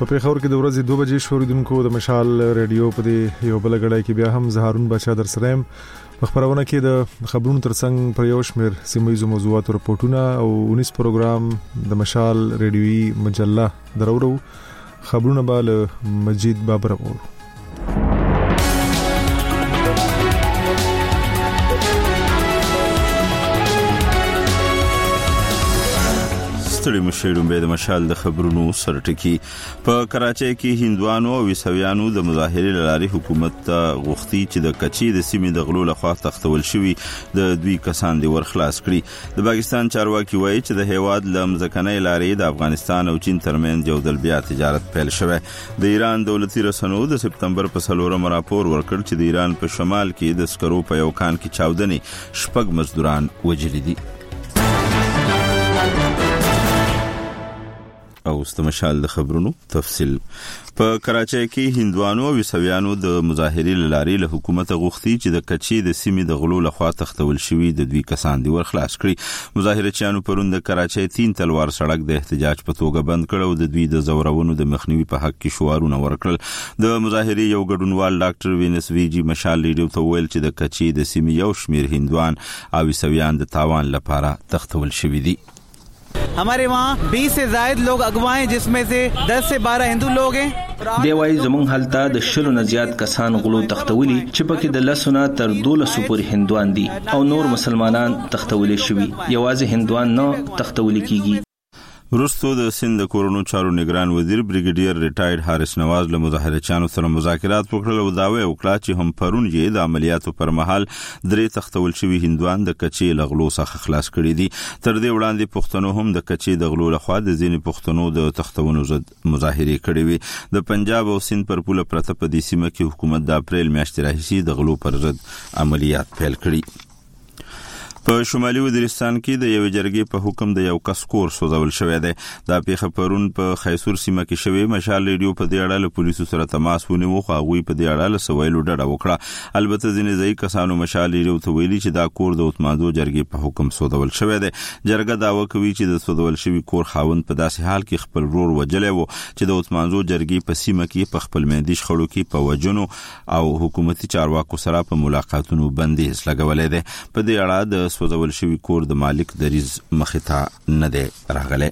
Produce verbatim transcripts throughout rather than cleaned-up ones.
پیښور کې د ورځې دوه بجې شوریدونکو د مشال ریډیو په دې یو بل غړای کې بیا هم زهارون بچا در سره خبرونه کې د خبرونو ترڅنګ پر یو شمېر سیمایي موضوعات او رپورټونه او انیس پروګرام د مشال ریډیوي مجله درورو خبرونه به مجید بابر اورو. ستړي مشیرون به د مشال د خبرونو سرټکی په کراچۍ کې هندوانو او عیسویانو د مظاهرې لاري حکومت ته غوښتي چې د کچې د سیمې د غلو لخوا تختول شوی د دوی کسان دی ورخلاص کړي. د پاکستان چارواکي وایي چې د هیواد لمزکنۍ لارې د افغانستان او چین ترمنځ یو ځل بیا تجارت پیل شوه. د ایران دولتي رسنیو د سپتمبر په څلورم راپور ورکړ چې د ایران په شمال کې د سکرو په یو کان کې چاودنې شپږ مزدوران وژلي دي. او استمشال د خبرونو تفصیل. په کراچۍ کې هندوانو او عیسویانو د مظاهرې لاري له حکومت غوښتي چې د کچې د سیمې د غلو لخوا تختول شوی د دوی کسان دی ورخلاص کړي. مظاهرچیانو پرون د کراچۍ تین تلوار سړک د احتجاج په توګه بند کړ او د دوی د زورونو د مخنیوي په حق کې شعارونه ورکړل. د مظاهرې یو ګډونوال ډاکټر وینس ویجی مشال ریډیو ته ویل چې د کچې د سیمې یو شمیر هندوان او عیسویان د تاوان لپاره تختول شوی دي. हमारे वहाँ बीस से ज्यादा लोग अगवा हैं जिसमें से दस से बारह हिंदू लोग हैं. دیوای زمون حالتا د شلو نزيات کسان غلو تختولی چې پکې د لسونه تر دولسو پورې هندوان دي او نور مسلمانان تختولي شوي. یوازې هندوان نه تختولي کیږي. وروسته د سند د کورونو چارو نگران وزیر بریګیډیر ریټایرډ حارث نواز له مظاهرچیانو سره مذاکرات وکړل او داوی وکړه چې هم پرون یې د عملیاتو پر مهال درې تختول شوی هندوان د کچې لغلو څخه خلاص کړي دي. تر دې وړاندې پښتنو هم د کچې د غلو لخوا د ځینې پښتنو د تختونو ضد مظاهره کړې وي. د پنجاب او سند پر پوله پرته په دې سیمه کې حکومت د اپریل میاشتې راهیسې د غلو پر ضد عملیات پیل کړي. په شمالي وزیرستان کې د یو جرګې په حکم د یو کس کور سوځول شوی دی. دا پیښه پرون په خیسور سیمه کې شوی. مشال ریډیو په دې اړه له پولیسو سره تماس ونیو خو هغه په دې اړه له سویلو ډډه وکړه. البته ځینې ځای کسانو مشال ریډیو ته ویلي چې دا کور د اتمانځو جرګې په حکم سوځول شوی دی. جرګه داوا کوي چې د سوځول شوی کور خاوند په داسې حال کې خپل ورور وجلې وو چې د اتمانځو جرګې په سیمه کې په خپل مېندې شخړو کې په وجنو او حکومتي چارواکو سره په ملاقاتونو بندیز لګولې ده. په دې اړه د سوځول شوی کور د مالک دریز مخته نه دی راغلی.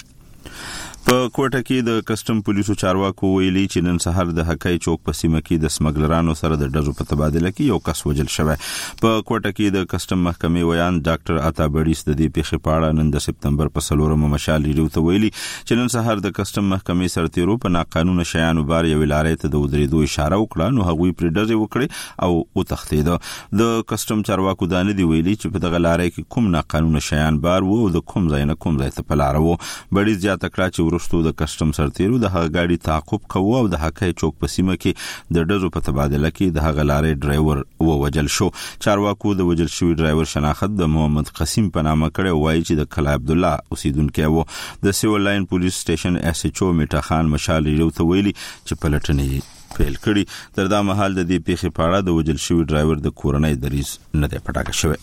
په کوټه کې د کسٹم پولیسو چارواکو ویلي چې نن سحر د حقای چوک په سیمه کې د سمګلرانو سره د ډزو په تبادله کې یو کس وژل شوی. په کوټه کې د کسٹم محکمې ویان ډاکټر عطا بډیس د دې پیښې په اړه نن د سپتمبر په څلورم مشال ریډیو ته ویلي چې نن سحر د کسٹم محکمې سرتیرو په ناقانونه شیانو بار یو لارې ته د ودرېدو اشاره وکړه نو هغوی پر ډزې وکړي او وتښتېد. د کسٹم چارواکو دانه دی ویلي چې په دغه لارې کې کوم ناقانونه شیان بار وو او د کوم ځای نه کوم ځای ته په لار وو. بډیس زیاته کړه چې ورستو د کسٹم سرتیرو د هغه گاډي تعقیب کوو او د حقای چوک په سیمه کې د ډزو په تبادله کې د هغه لارې ډرایور ووجل شو. چارواکو د وجل شوی ډرایور شناخت د محمد قسیم په نامه کړي وایي چې د کلا عبد الله اوسیدونکو وو. د سیول لاین پولیس سټیشن اس ایچ او میټا خان مشال ریډیو ته ویلي چې پلټنې پیل کړي. تر دا مهال د دې پیښې په اړه د وجل شوی ډرایور د کورنۍ دریز نه دی پټاکه شوی.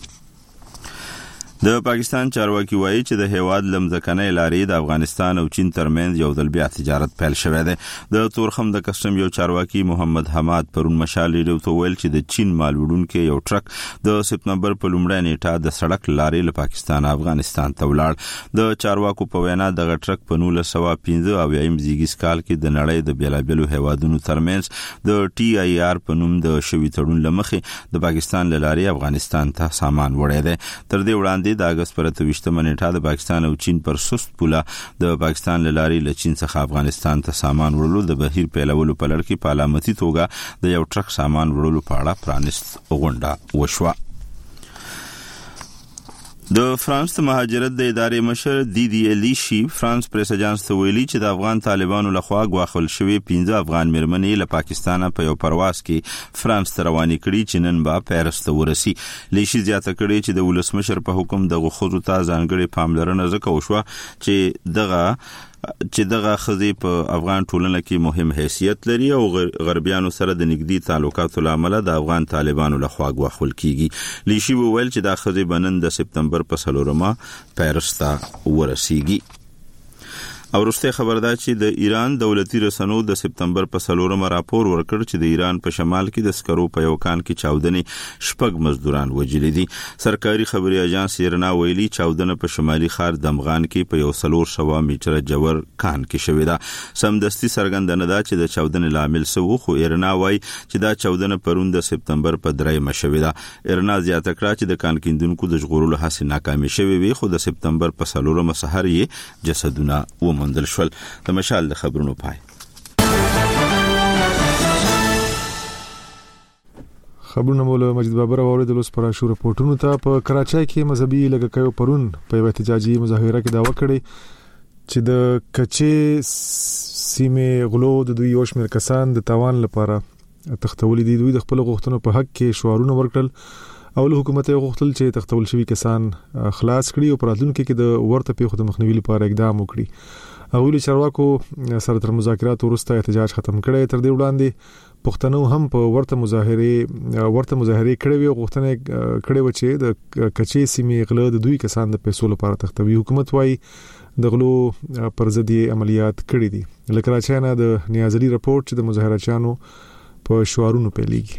د پاکستان چارواکي وایي چې د هیواد لمزکنۍ لارې د افغانستان او چین ترمنځ یو ځل بیا تجارت پیل شوی دی. د تورخم د کسٹم یو چارواکي محمد حماد پرون مشال ریډیو ته ویل چې د چین مال وړونکو یو ټرک د سپتمبر په لومړۍ نیټه د سړک لارې له پاکستان افغانستان ته ولاړ. د چارواکو په وینا دغه ټرک په نولس سوه پنځه اویایم زیږیز کال کې د نړۍ د بیلابیلو هیوادونو ترمنځ د ټي آی آر په نوم د شوی تړون لمخې د پاکستان لارې افغانستان ته سامان وړی دی. تر دې وړاندې د اگست پر اتویشتمه نیټه د پاکستان او چین پر سست پوله د پاکستان لارې له چین څخه افغانستان ته سامان وړلو د بهیر پیلولو په لړ کې په علامتي توګه د یو ټرک سامان وړلو په اړه پرانست غونډه وشوه. د فرانس د مهاجرت د ادارې مشر دیدی الیشي فرانس پریس اجانس ته ویلي چې د افغان طالبانو لخوا غواخل شوی پنځه افغان مېرمنې له پاکستان په یو پرواز کې فرانس ته روانې کړي چې نن به پیرس ته ورسي. لیشي زیاته کړي چې د ولسمشر په حکم د غوښتو ته ځانګړي پاملرنه ځکه وشوه چې دغه چې دغه خزي په افغان ټولنه کې مهم حیثیت لري او غربیانو سره د نږدې تعلقاتو لامل د افغان طالبانو لخوا غوښول کیږي. لیشي وویل چې دا خزي بنن د سپتمبر په څلورمه پیرس ته ورسیږي. او وروسته خبردار چې د ایران دولتي رسنیو د سپتمبر په څلورمه راپور ورکړ چې د ایران په شمال کې د سکرو په یو کان کې چاودنې شپږ مزدوران وژل دي. سرکاري خبري اژانس ایرنا ویلي چاودنه په شمالي ښار دمغان کې په یو سلور سوا میټر جوړ کان کې شوې ده. سمدستي څرګندونه ده چې د چاودنې لامل څه و، خو ایرنا وایي چې دا چاودنه پرون د سپتمبر په درېمه شوې ده. ایرنا زیاته کړه چې د کان کیندونکو د ژغورلو هڅې ناکامې شوې وي، خو د سپتمبر په څلورمه سحر یې جسدونه وموندل شول. د مشال د خبرونو پای. خبرونه مولا مجید بابر اوریدل اوس پر شو رپورټونو ته. په کراچۍ کې مذهبي لګکایو پرون په یو احتجاجي مظاهره کې داوا کړې چې د کچې سیمه غلو د دوی یو شمېر کسان د تاوان لپاره تختولې دي. دوی د خپل غوښتنو په حق کې شعارونه ورکړل او له حکومت یې غوښتل چې تختول شوی کسان خلاص کړي او پراتلونکو کې د ورته پیښو د مخنیوي لپاره اقدام وکړي. هغوی له چارواکو سره تر مذاکرات وروسته احتجاج ختم کړي. تر دې وړاندې پښتنو هم په ورته مظاهره ورته مظاهره کړې وي، غوښتنه کړې و چې د کچې سیمې غله د دوی کسان د پیسو لپاره تختوي. حکومت وايي د غلو پر ضد عملیات کړې دي. لکه کراچۍ نه د نیازلي رپورټ چې د مظاهرچیانو په شعارونو پیلېږي.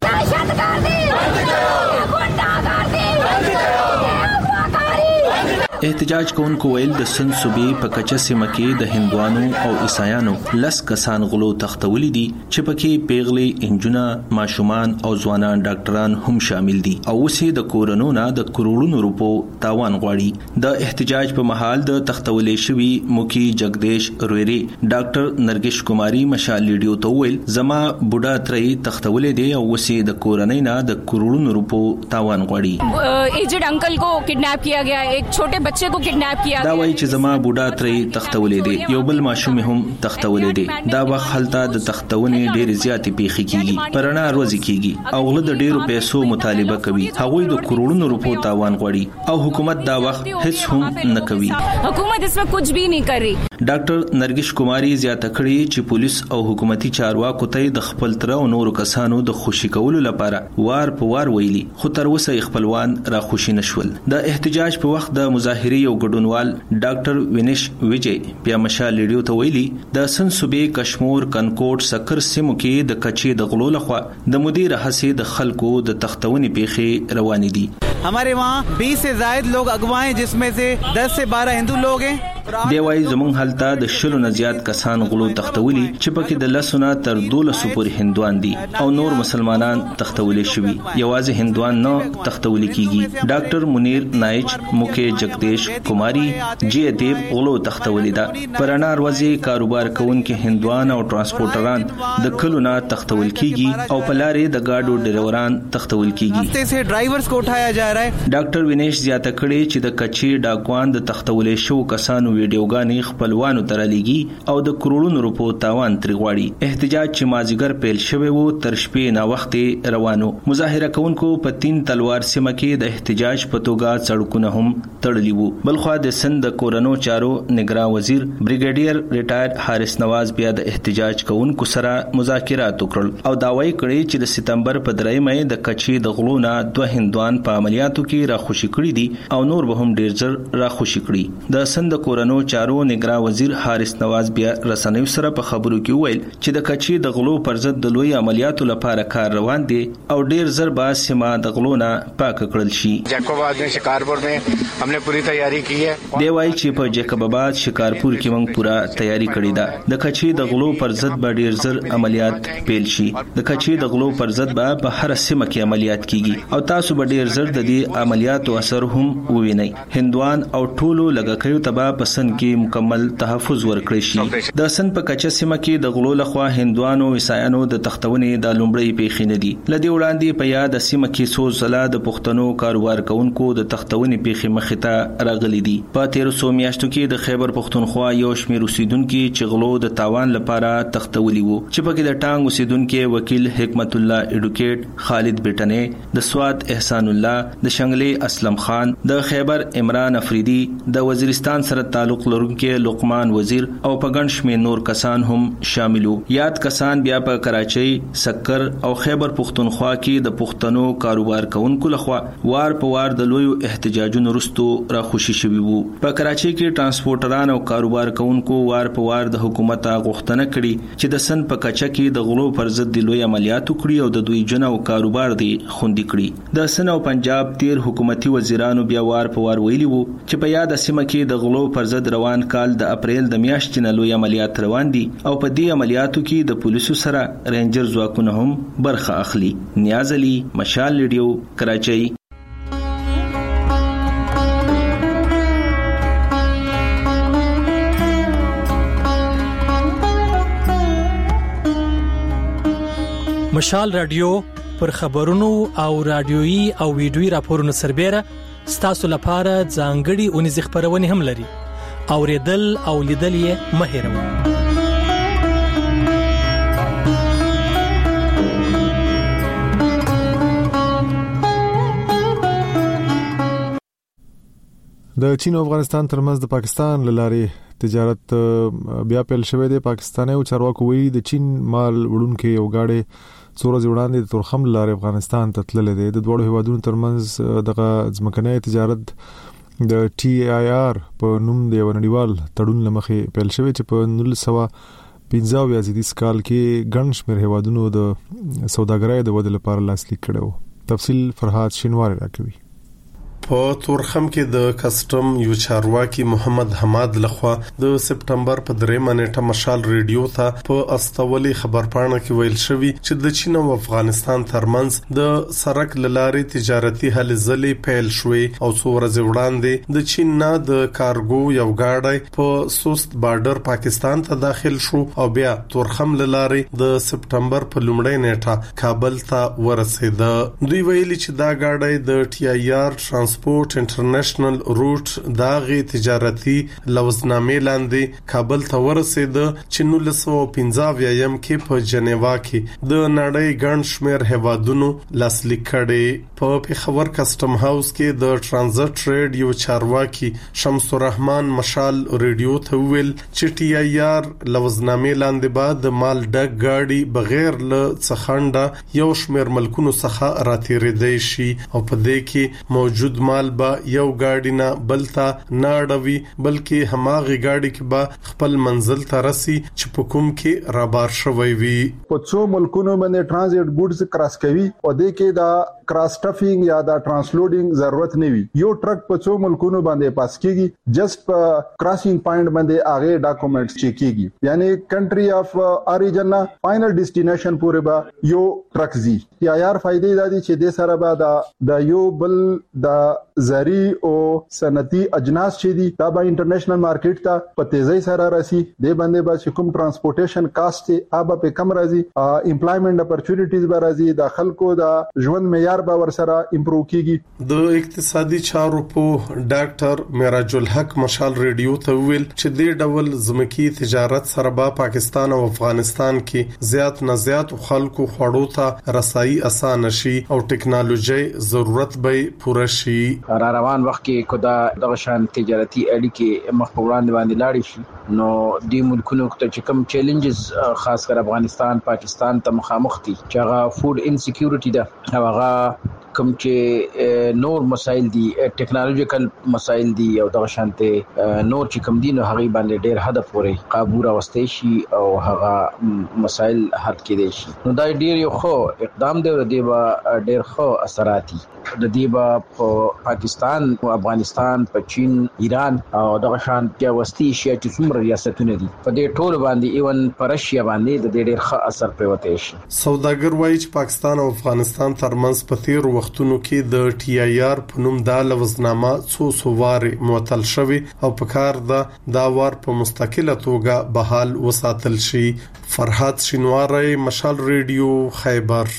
احتجاج کوونکو ویل د سند صوبې په کچه سیمه کې د هندوانو او عیسایانو لس کسان غلو تختولې دي چې پکې پیغلې، انجونه، ماشومان او ځوانان ډاکټران هم شامل دي او اوسې د کورونو نه د کروڑونو روپو تاوان غواړي. د احتجاج په مهال د تختولې شوی مکی جگدیش رويري ډاکټر نرګش کماری مشال لیډیو ته ویل زما بوډا ترې تختولې دي او اوسې د کورنۍ نه د کروڑونو روپو تاوان غواړي. ایجډ انکل کو کڈنیپ کیا گیا، ایک چھوٹے بچے کو کڈنیپ کیا. دا وایي چې زما بوډا ترې تختولې دي، یو بل ماشوم هم تختولې دي. دا وخت هلته د تختونې ډېر زیاتې پیښې کیږي، پرانا روزي کیږي او غله د ډېرو پیسو مطالبه کوي. هغوی د کروڑونو روپو تاوان غواړي او حکومت دا وخت هیڅ هم نه کوي. حکومت اس میں کچھ بھی نہیں کر رہی. ډاکټر نرګش کماری زیاته کړي چې پولیس او حکومتي چارواکو ته د خپل تر او نورو کسانو د خوشی کولو لپاره وار په وار ویلي، خو تر اوسه خپلوان را خوشی نشول. د احتجاج په وخت د مظاهرې یو ګډونوال ډاکټر وینش ویجی بیا مشال لیډیو ته ویلي د سن صوبې کشمیر، کنکوټ، سکر سیمو کې د کچې د غلو لخوا د مدیر هڅې د خلکو د تختونې پیښې روانې دي. हमारे वहाँ बीस से ज्यादा लोग अगवा हैं जिसमें से दस से बारह हिंदू लोग हैं. دی وای زمون حالته د شلو نه زیات کسان غلو تختولي چې پکې د لسونه تر دولسو پورې هندوان دي او نور مسلمانان تختولي شوي. یوازې هندوان نه تختولي کیږي. ډاکټر منیر نایچ مکی جگدیش کماری جی ادیب غلو تختولي دا پرانا روزي کاروبار کوونکي هندوان او ترانسپورټران د کلو نه تختول کیږي او په لارې د گاډو ډرایوران تختول کیږي. راستے سے ډرایورز کو اٹھایا جا رہا ہے. ډاکټر وینیش زیاته کړي چې د کچې ډاکوان د تختولي شو کسانو ویډیوګانې خپلوانو ته رالیږي او د کروڑونو روپو تاوان ترې غواړي. احتجاج چې مازیګر پیل شوی وو تر شپې نا وخت روانو. مظاهره کوونکو په تین تلوار سیمه کې د احتجاج په توګه سړکونه هم تړلي وو. بلخوا د سند د کورونو چارو نگران وزیر بریګیډیر ریټایر حارث نواز بیا د احتجاج کوونکو سره مذاکرات وکړل او داوای کړی چې د سپتمبر په درېمه د کچې د غلو نه دوه هندوان په عملیاتو کې را خوشی کړی دي او نور به هم ډیر زر را خوشی کړي. د سند کورونو چارو نگران وزیر حارث نواز بیا رسنیو سره په خبرو کې ویل چې د کچې د غلو پر ضد د لوی عملیاتو لپاره کار روان دي او ډیر زر با سیمه د غلو نه پاک کړل شي. جیکوباد میں شکارپور میں ہم نے پوری تیاری کی ہے. دی وایي چې په جیکوباد شکارپور کې موږ پورا تیاری کړې ده. د کچې د غلو پر ضد به ډیر زر عملیات پیل شي. د کچې د غلو پر ضد به په هر سیمه کې عملیات کیږي او تاسو به ډیر زر د دې عملیاتو اثر هم ووینئ. هندوان او ټولو لګکیو تبا پسند کې مکمل تحفظ ورکړی شي. د سن په کچه سیمه کې د غلو لخوا هندوانو عیسایانو د تختونې د لومړی پیښې نه دي. لدی وړاندې په یاد سیمه کې څو ځله د پښتنو کاروبار کوونکو د تختونې پیښې مخې ته راغلي دي. په تیر څو میاشتو کې د خیبر پښتونخوا یو شمېر اوسیدونکو چې غلو د تاوان لپاره تختولي وو چې پکې د ټانګ اوسیدونکو وکیل حکمت الله اډوکیټ خالد بیٹنه، د سوات احسان الله، د شنګلې اسلم خان، د خیبر عمران افریدي، د وزیرستان سره تعلق لرونکي لقمان وزیر او په ګڼ شمېر نور کسان هم شامل وو. یاد کسان بیا په کراچۍ، سکر او خیبر پختونخوا کې د پښتنو کاروبار کوونکو لخوا وار په وار د لویو احتجاجونو وروسته راخوشي شوي وو. په کراچۍ کې ترانسپورټران او کاروبار کوونکو وار په وار د حکومت غوښتنه کړې چې د سن په کچه کې د غلو پر ضد د لوی عملیات وکړي او د دوی جن او کاروبار دی خوندي کړي. د سن او پنجاب تیر حکومتي وزیرانو بیا وار په وار ویلي وو چې په یاد سیمه کې د غلو پر ضد روان کال د اپریل د میاشتې نه لوی عملیات روان دي او په دې عملیاتو کې د پولیسو سره رینجر ځواکونه هم برخه اخلي. نیاز علي، مشال ریډیو، کراچۍ. مشال رادیو پر خبرونو او رادیويي او ویډیويي راپورونو سربېره ستاسو لپاره ځانګړي اونیز خبرونه هم لري. اوریدل او لیدل یې مه هېروئ. د چین او افغانستان ترمنځ د پاکستان لارې تجارت بیا پیل شوې ده. پاکستاني او چارواکو ویلي د چین مال وړونکي یو گاډي څو ورځې وړاندې د تورخم لارې افغانستان ته تللې ده. د دوه هیوادونو ترمنځ دغه ځمکنۍ تجارت د ټي آی آر په نوم د یو نړیوال تړون لمخې پیل شوی چې په نولس سوه پنځه اویا زیاتیس کال کې ګڼ شمېر هیوادونو د سوداګرۍ د ودې لپاره لاسلیک کړو. تفصیل فرهاد شینواری راکوي. په تورخم کې د کسټم یو چارواکي محمد حماد لخوا د سپټمبر په درېمه نیټه مشال ریډیو ته په استولي خبرپاڼه کې ویل شوی چې د چین او افغانستان ترمنځ د سرک لارې تجارتي هلې ځلې پیل شوې او څو ورځې وړاندې د چین نه د کارګو یو گاډی په سوست بارډر پاکستان ته داخل شو او بیا تورخم لارې د سپټمبر په لومړۍ نیټه کابل ته ورسېد. دوی ویلي چې دا گاډی د ټي آی آر ترانسپورت انټرنیشنل روټ داغي تجارتي لوزنامې لاندې کابل ته ورسېد چې نولس سوه پنځه اویا کې په جنیوا کې د نړۍ ګڼ شمېر هیوادونو لاسلیک کړي. په پیښور کسټم هاوس کې د ټرانزیت ټریډ یو چارواکي شمس الرحمن مشال ریډیو ته ویل چې ټي آی آر لوزنامې لاندې بعد د مال ډک گاډي بغیر له څخنده یو شمېر ملکونو څخه راتېرېدای شي او په دې کې موجود مال با یو گاډی نه بلتا نه اړوي بلکې هماغه گاډي کې با خپل منزل ته رسي چې په کوم کې رابار شوی وي. په څو ملکونو باندې ترانزیت ګوډز کراس کوي او د کې دا کراس ټفینګ یا دا ترانسلوډینګ ضرورت نه وي. یو ټرک په څو ملکونو باندې پاس کیږي جست په کراسینګ پوینټ باندې هغه ډاکومېنټس چیک کیږي یعنی کنټری اف اوریجن نه فائنل ډیسټینیشن پورې به یو ټرک زی. یا یار فائدې دادي چې د سره به د یو بل د زری او صنعتي اجناس چې دي دا به انټرنیشنل مارکیټ ته په تیزی سره راسي. د باندې به کوم ترانسپورټیشن کاست ابا په کم راځي، امپلایمنٹ اپورچونټیز به راځي، د خلکو د ژوند معیار به ور سره امپروو کیږي. د اقتصادي چارو په ډاکټر معراج الحق مشال ریډیو ته ویل چې د ډول زمکی تجارت سره به پاکستان او افغانستان کې زیات نه زیات خلکو خوړو ته رسایي اسانه شي او ټکنالوژي ضرورت به پوره شي. را روان وخت کې کدا د شان تجارتي اړیکې مخ په وړاندې باندې لاړې شي نو د ملکونو ته چې کوم چیلنجز خاص کر افغانستان پاکستان ته مخامخ دي چې هغه فود انسیکیورټي ده، هغه کوم چې نور مسایل دي، ټیکنالوژیکل مسایل دي او د شانته نور چې کوم دي نو هغه باندې ډېر هدف پورې قابو راوستي شي او هغه مسایل حل کېدي شي. نو دا ډېر یو خو اقدام دی او د دې ډېر خو اثرات دي د دې په پاکستان او افغانستان په چین ایران او د شان کې وستي شي چې څومره ریاستونه دي په دې ټول باندې ایون پرشیا باندې د دې ډېر ښه اثر پروتې شي. سوداګر وایي چې پاکستان او افغانستان ترمنځ په تیر وختونو کې د ټي آی آر په نوم د لوزنامه څو سوار معطل شوی او په کار د دا وار په مستقله توګه بحال وساتل شي. فرهاد شینواری، مشال ریډیو، خیبر.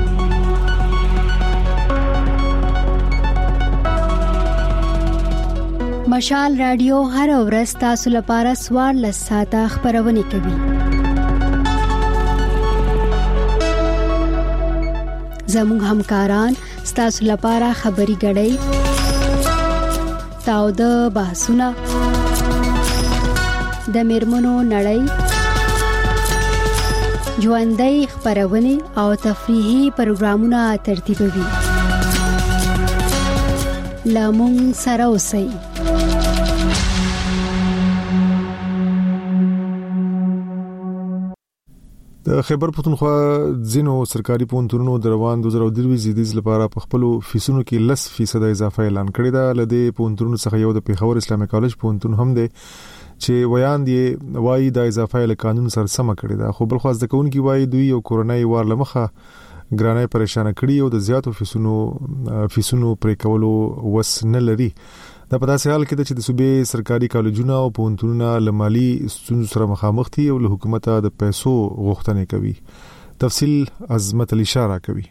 مشال رادیو هر ورځ تاسو لپاره سوار لساته خبرونه کوي. زموږ همکاران ستاسو لپاره خبري غړي تاو د بحثونه د میرمنو نړۍ، ژوندۍ خبرونه او تفریحي پروګرامونه ترتیبوي. لامون سره اوسئ. د خیبر پښتونخوا ځینو سرکاري پوهنتونونو د روان دوه زره درې زیدیز لپاره په خپل فیسونو کې لس فیصد اضافه اعلان کړی دا. لدې پوهنتونونو څخه یو د پیښور اسلامي کالج پوهنتون هم دی چې ویان دی وایي د اضافه ال قانون سره سم کړی دا، خو بل خو ځکه کوونکی وایي دوی یو کورونای وار لمخه ګرانای پریشان کړی او د زیاتو فیسونو فیسونو پرې کولو وس نه لري. دا په داسې حال کې چې د صوبې سرکاري کالجونه او پوهنتونونه لمالي ستونزو سره مخامخ دي او له حکومت د پیسو غوښتنه کوي. تفصیل عظمت علی اشاره کوي.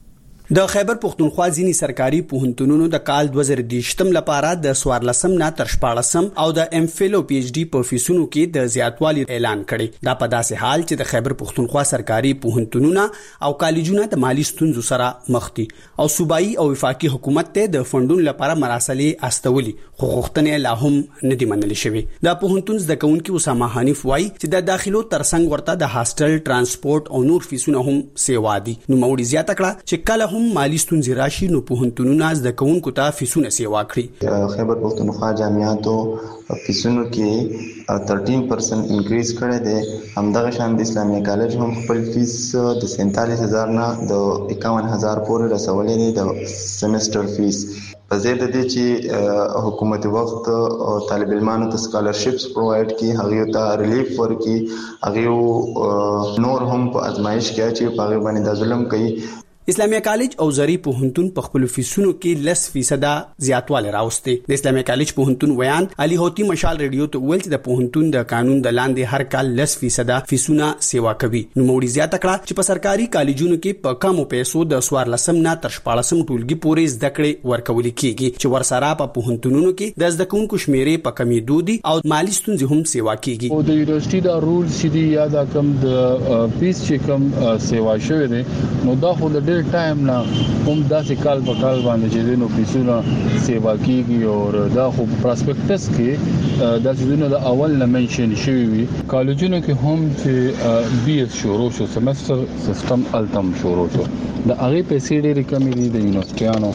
د خیبر پښتونخوا ځینی سرکاري پوهنتونونو د کال دوه زره دیشتم لپاره د سوارلسم نه تر شپاړسم او د ام فل او پی ایچ ډي په فیسونو کې د زیاتوالي اعلان کړي. دا په داسې حال چې د خیبر پښتونخوا سرکاري پوهنتونونه او کالجونه د مالی ستونزو سره مخ دي او صوبایي او وفاقي حکومت ته د فندونو لپاره مراسلې استولي خو غوښتنې لا هم نه دي منل شوی. د پوهنتون زده کوونکي اسامه حنیف وایي چې د داخلو ترڅنګ ورته د هاستل ترانسپورت او نور فیسونه هم سیوا دي. نو موړي زیاته کړه چې کله هم مالی ستونزې راشي نو پوهنتونونه زده کوونکو ته فیسونه سیوا کړي. خیبر پښتونخوا جامعاتو فیسونو کې تیرټین پرسنټ انکریز کړی دی. همدغه شان د اسلامي کالج هم خپل فیس د سینتالیس هزار نه د اکاون هزار پورې رسولې دی د سیمستر فیس. په ضد د دې چې حکومت وخت طالب علمانو ته سکالرشپس پرووایډ کی، هغه ته ریلیف ورکي، هغه نور هم په ازمایش کې چې په هغه باندې د ظلم کوي. اسلامي کالج او زری پوهنتون په خپل فیسونو کې لس فیصد زیاتوالی راوستي. د اسلامي کالج پوهنتون ویان علي هوتی مشال ریډیو ته ویل چې د پوهنتون د قانون د لاندې هر کال لس فیصد فیسونه سیوا کوي. نو موړي زیاته کړه چې په سرکاري کالجونو کې په کمو پیسو د سوارلسم نه تر شپاړسم ټولګي پورې زده کړې ورکول کیږي چې ورسره په پوهنتونونو کې د زده کوونکو شمیرې په کمی دودي او مالی ستونزې هم سیوا کیږي. او د یونیورسيټي دا رول چې دی یا دا کم د فیس چې کم سیوا شوی دی نو دا خو د ډېر ټایم نه هم داسې کال په کال باندې چې نو فیسونه سیوا کیږي او دا خو پراسپیکټس کې دا چې نو د اول نه منشن شوی وي. کالجونو کې هم چې بي اس شروع شو، سیمستر سیستم التم شروع شو، د هغه پیسې ډېرې کمې دي د یونیورسيټیانو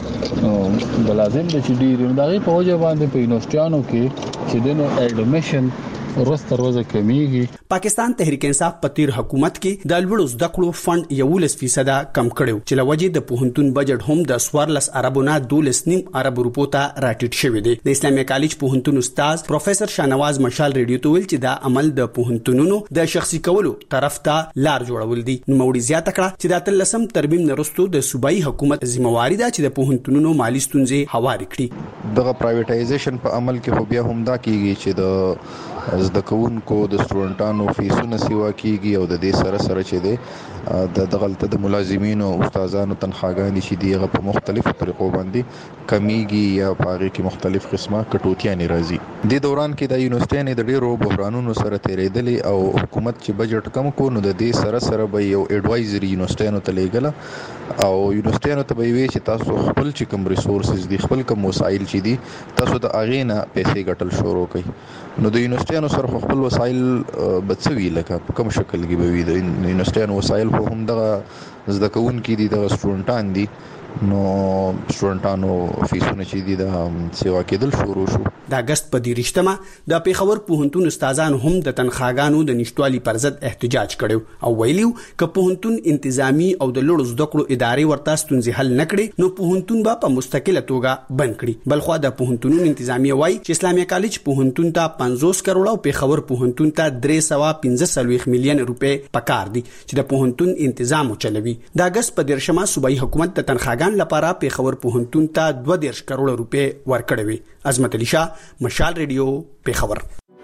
د لازم د چې ډېر د هغه په وجه باندې په یونیورسيټیانو کې چې د نو اډمیشن ورسته روزه کمیږي. پاکستان تحریک انصاف په تیر حکومت کې د لوړو زده کړو فند یولس فیصد کم کړو چې لوجه د پوهنتون بجټ هم د سوارلس اربونه دولس نیم ارب روپو ته راټیټ شوی دی. د اسلامي کالج پوهنتون استاد پروفیسور شاهنواز مشال ریډیو ته ویل چې دا عمل د پوهنتونونو د شخصي کولو طرف ته لار جوړول دي. نو موړي زیاته کړه چې د تلسم ترمیم نرستو د صوبایي حکومت ذمہواری ده چې د پوهنتونونو مالی ستونزې هواري کړي. دغه پرایویټایزیشن په عمل کې خو بیا هم دا کیږي چې د زده کوونکو د سټوډنټانو فیسونه سیوا کیږي او د دې سره سره چې دی د دغلطه د ملازمینو او استادانو تنخواګانې چې دی هغه په مختلفو طریقو باندې کمیږي یا په هغه کې مختلف قسمه کټوتیانې راځي. د دوران کې د یونیورسيټي د ډیرو بحرانونو سره تیرېدلې او حکومت چې بجټ کم کو نو د دې سره سره به یو ایڈوایزري یونیورسيټي ته لېګل او یونیورسيټي ته به وی چې تاسو خپل چې کوم ریسورسز دي، خپل کوم وسایل چې دي، تاسو د اغې نه پیسې ګټل شروع کړئ. نو د یونیورسيټي سره خپل وسایل بچوي لکه په کوم شکل کې به وي. د یونیورسيټي وسایل خو هم دغه زده کوونکي دي، دغه سټوډنټان دي، نو سټوډنټانو فیسونه چې دي د سیوا کېدل شروع شو. د اگست په دیرشتمه د پیښور پوهنتون استادانو هم د تنخواګانو د نشټوالي پر ضد احتجاج کړو او ویلیو ک پوهنتون انتظامی او د لوړو زده کړو ادارې ورته ستونزې حل نکړي نو پوهنتون به په مستقله توګه بند کړي. بلخو د پوهنتونونو انتظامی وایي چې اسلامي کالج پوهنتون ته پنځوس کروڑ او پیښور پوهنتون ته درې سوه پنځه څلوېښت میلیون روپۍ پکار دي چې د پوهنتون تنظیم چلوي. د اگست په دیرشمه صوبایي حکومت د تنخواګان لپاره پیښور پوهنتون ته دوه دېرش کروڑ روپۍ ورکړې وي. عظمت علی شاه، مشال ریډیو، پیښور.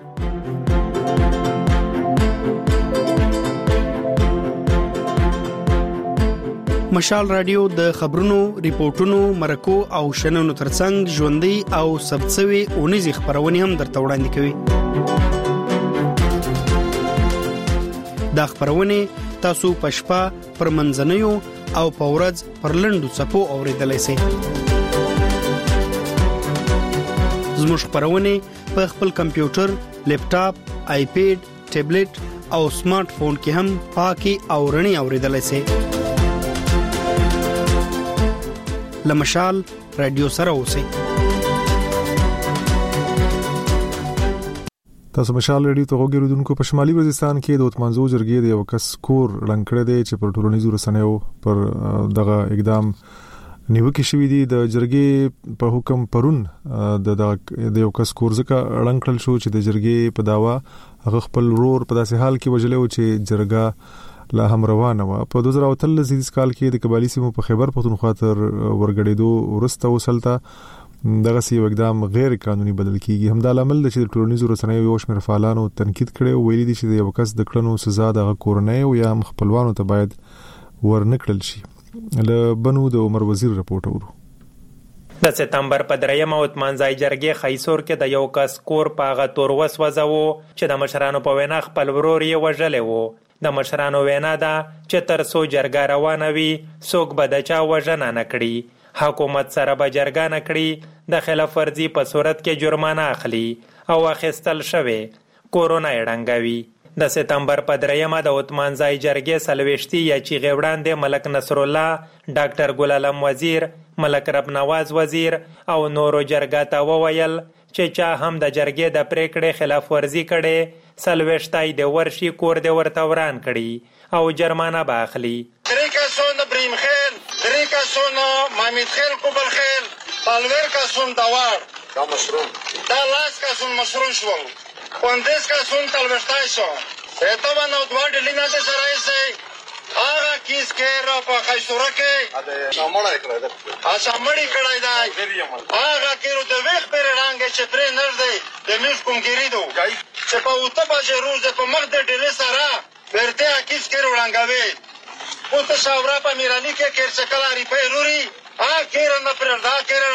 مشال رادیو د خبرونو، ریپورتونو، مرکو او شننو ترڅنګ ژوندۍ او ثبتسوي اونیزې خبرونه هم درته وړاندې کوي. دا خبرونه تاسو پښپا پر منځنیو او په ورځ پر لندو صفو اوریدلای شئ. زموږ خبرونه په خپل کمپیوټر، لیپټاپ آی پیډ، ټابلیټ او سمارټ فون کې هم پاکي او رڼي اوریدلای شئ. لمشال رادیو سره اوسئ. تاسو مشال ریډیو ته وګورئ. په شمالي وزیرستان کې د اوتمانزو جرګې د یو کس کور رنګ کړی دی چې پر ټولنیزو رسنیو پر دغه اقدام نیوکه شوې دي. د جرګې په حکم پرون د د یو کس کور ځکه رنګ کړل شو چې د جرګې په داوا هغه خپل رور په داسې حال کې وجلو چې جرګه لا هم روانه و. په دوه زره اتلس کال کې د قبایلی سیمو په خیبر پختونخوا تر ورګړېدو ورسته وسلته دغه سی اقدام غیر قانوني بدل کیږي. همدا لامل د چې ټولنیزو رسنیو یو شمېر فعالانو تنقید کړي او ویلي دي چې د یو کس د کړنو سزا د کورنۍ او یا خپلوانو ته باید ورنکړل شي. له بنو د عمر وزیر رپورټ اورو. د سپتمبر په درېیمه اوتمانځای جرګې خیسور کې د یو کس کور په هغه تور وسوځاوه چې د مشرانو په وینا خپل ورور یې وژلی و. د مشرانو وینا ده چې تر څو جرګه روانه وي څوک به د چا وژنه نه کړي. حکومت سره به جرګه نه کړي، د خلاف ورزي په صورت کې جرمانه اخلي او اخیستل شوی کورونا یې ړنګوي. د سپتمبر په دریمه د اوتمانځای جرګې څلوېښتي یا چیغې وړاندې ملک نصر الله، ډاکټر ګل علم وزیر، ملک رب نواز وزیر او نورو جرګه ته وویل چې چا هم د جرګې د پریکړې خلاف ورزي کړي څلوېښتای د ورشي کور د ورته وران کړي او جرمانه به اخلي. درې کسان بریم خیل، درې کسان مامید خیل قبل خیل، څلور کسان دوار دا مشروع، دا لاس کسان مشروع شول، پنځه کسان تلوشتای شو. ته باندې دوه ډلې نه سره یې هغه کیس کې را په خیسوره کې شامړای کړی دا ا شامړی کړی دا هغه کې د ویخ پر رنګ چې پرې نر دی د میش کوم ګری دو چې په اوته بجې روز په مخ د ډلې سره ورته کیس کې وړاندوي او ته شاورا په میرانی کې کېر څکلا ری په روري ا کېر نه پر دا کېر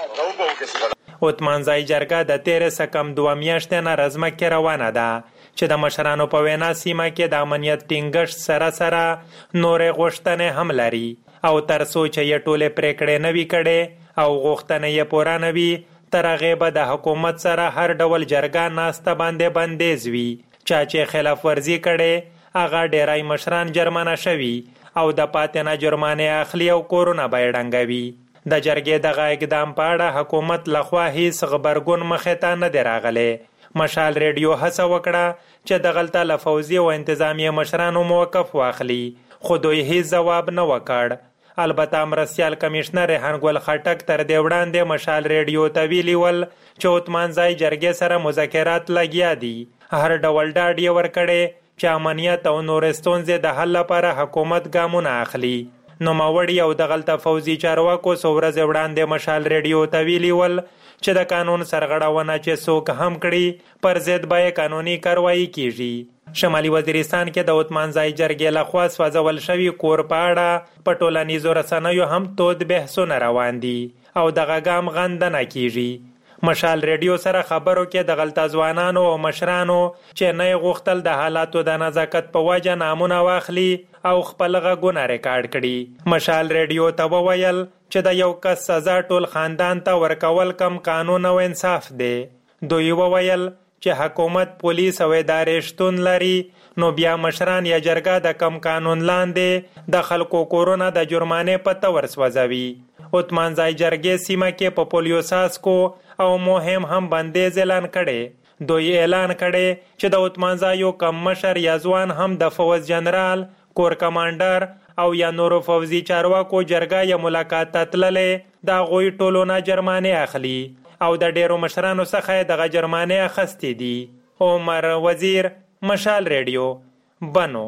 رنګاو. اوتمانځای جرګه د تیر سکم دوه میاشتې نه رزمه کې روانه ده چې د مشرانو په وینا سیمه کې د امنیت ټینګښت سره سره نورې غوښتنې هم لري او تر څو چې یې ټولې پریکړې نه وي کړې او غوښتنې یې پوره نه وي تر هغې به د حکومت سره هر ډول جرګه ناسته باندې بندیز وي. چا چې خلاف ورزي کړي هغه ډیری مشران جرمانه شوي او د پاتې نه جرمانې اخلي او کورونه به یې ړنګوي. د جرګې دغه اقدام په اړه حکومت لخوا هیڅ غبرګون مخې ته نه دی راغلی. مشال ریډیو هڅه وکړه چې دغلته له پوځي او انتظامیه مشرانو موقف واخلي خو دوی هیڅ ځواب نه وکړ. البته مرستیال کمشنر ریحان ګل خټک تر دې وړاندې مشال ریډیو ته ویلي ول چې اوتمانځای جرګې سره مذاکرات لګیا دي. هر ډول ډاډ یې ورکړی چې امنیت او نورې ستونزې د حل لپاره حکومت ګامونه اخلي. نوموړي او دغلته پوځي چارواکو څو ورځې وړاندې مشال ریډیو ته ویلي ول چې د قانون سرغړونه چې څوک هم کړي پر ضد به قانوني کاروایی کیږي. شمالي وزیرستان کې د اوتمانځای جرګې لخوا سوځول شوي کور په اړه په ټولنیزو رسنیو هم تود بحثونه روان دي او دغه ګام غندنه کیږي. مشال ریډیو سره خبرو کې د غلطه ځوانانو او مشرانو چې نه غوښتل د حالاتو د نزاکت په وجه نامونه واخلي او خپل غږونه ریکارډ کړي. مشال ریډیو ته وویل چې د یو کس سزا ټول خاندان ته ورکول کم قانون او انصاف دی. دوی وویل چې حکومت پولیس او ادارې شتون لري نو بیا مشران یا جرګه د کم قانون لاندې د خلکو کورونه د جرمانې په تور سوځوي. اوتمانځای جرګې سیمه کې په پولیو ساسکو او مهم هم بندیز اعلان کړي. دوی اعلان کړي چې د اوتمانځایو کم مشر یا ځوان هم د فوج جنرال، کور کمانډر او یا نورو فوجي چارواکو جرګه یا ملاقات ته تللې د هغوی ټولو نه جرمانې اخلي او د ډیرو مشرانو څخه دغه جرمانې اخیستې دي. عمر وزیر، مشال ریډیو، بنو.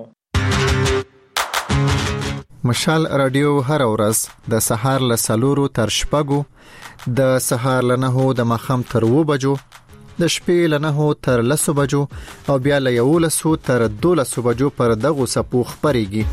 مشال رادیو هر ورځ د سهار له سلورو تر شپږو، د سهار له نهو د ماښام تر اوو بجو، د شپې له نهو تر لسو بجو او بیا له یولسو تر دولسو بجو پر دغو څپو خپرېږي.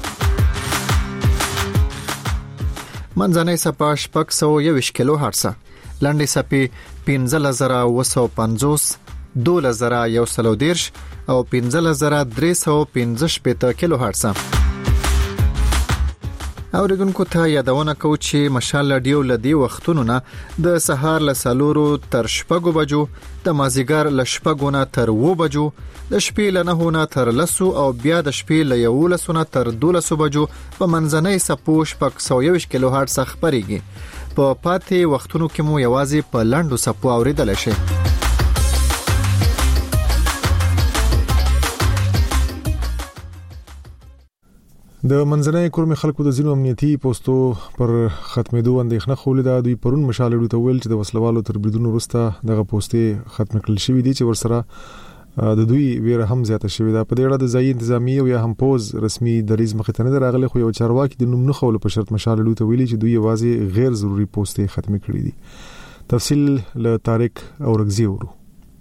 منځنۍ څپه شپږ سوه یوویشت کیلو هرټزه، لنډې څپې پنځلس زره اوه سوه پنځوس، دولس زره یو سل او دېرش او پنځلس زره درې سوه پنځه شپېته کیلو هرټزه. اوریدونکو ته یادونه کوم چې مشال رادیو لدی وختونو نه د سهار له سلورو تر شپږو بجو، د مازیګر له شپږو نه تر اوو بجو، د شپې له نهو نه تر لسو او بیا د شپې له یولسو نه تر دولسو بجو په منځنۍ سپو شپږ سوه یو کیلو هرتز خبريږي. په پاتې وختونو کې مو یوازې په لاندو سپو اوریدل شي. د منځنۍ کورمې خلکو د ځینو امنیتي پوسټو پر ختمېدو اندېښنه خولیده. دوی پرون مشال رادیو ته ویل چې د وسلوالو تر بریدونو وروسته دغه پوسټې ختم کړل شوې دي چې ورسره د دوی ویره هم زیاته شوې ده. په دې اړه د ځایي انتظامی او یا هم پوز رسمي دریځ مخې ته نه راغلي، خو یو چارواکي د نوم نه خول په شرط مشال رادیو ته ویلي چې دوی یوازې غیر ضروري پوسټې ختم کړې دي. تفصیل له طارق اورغزي ورو.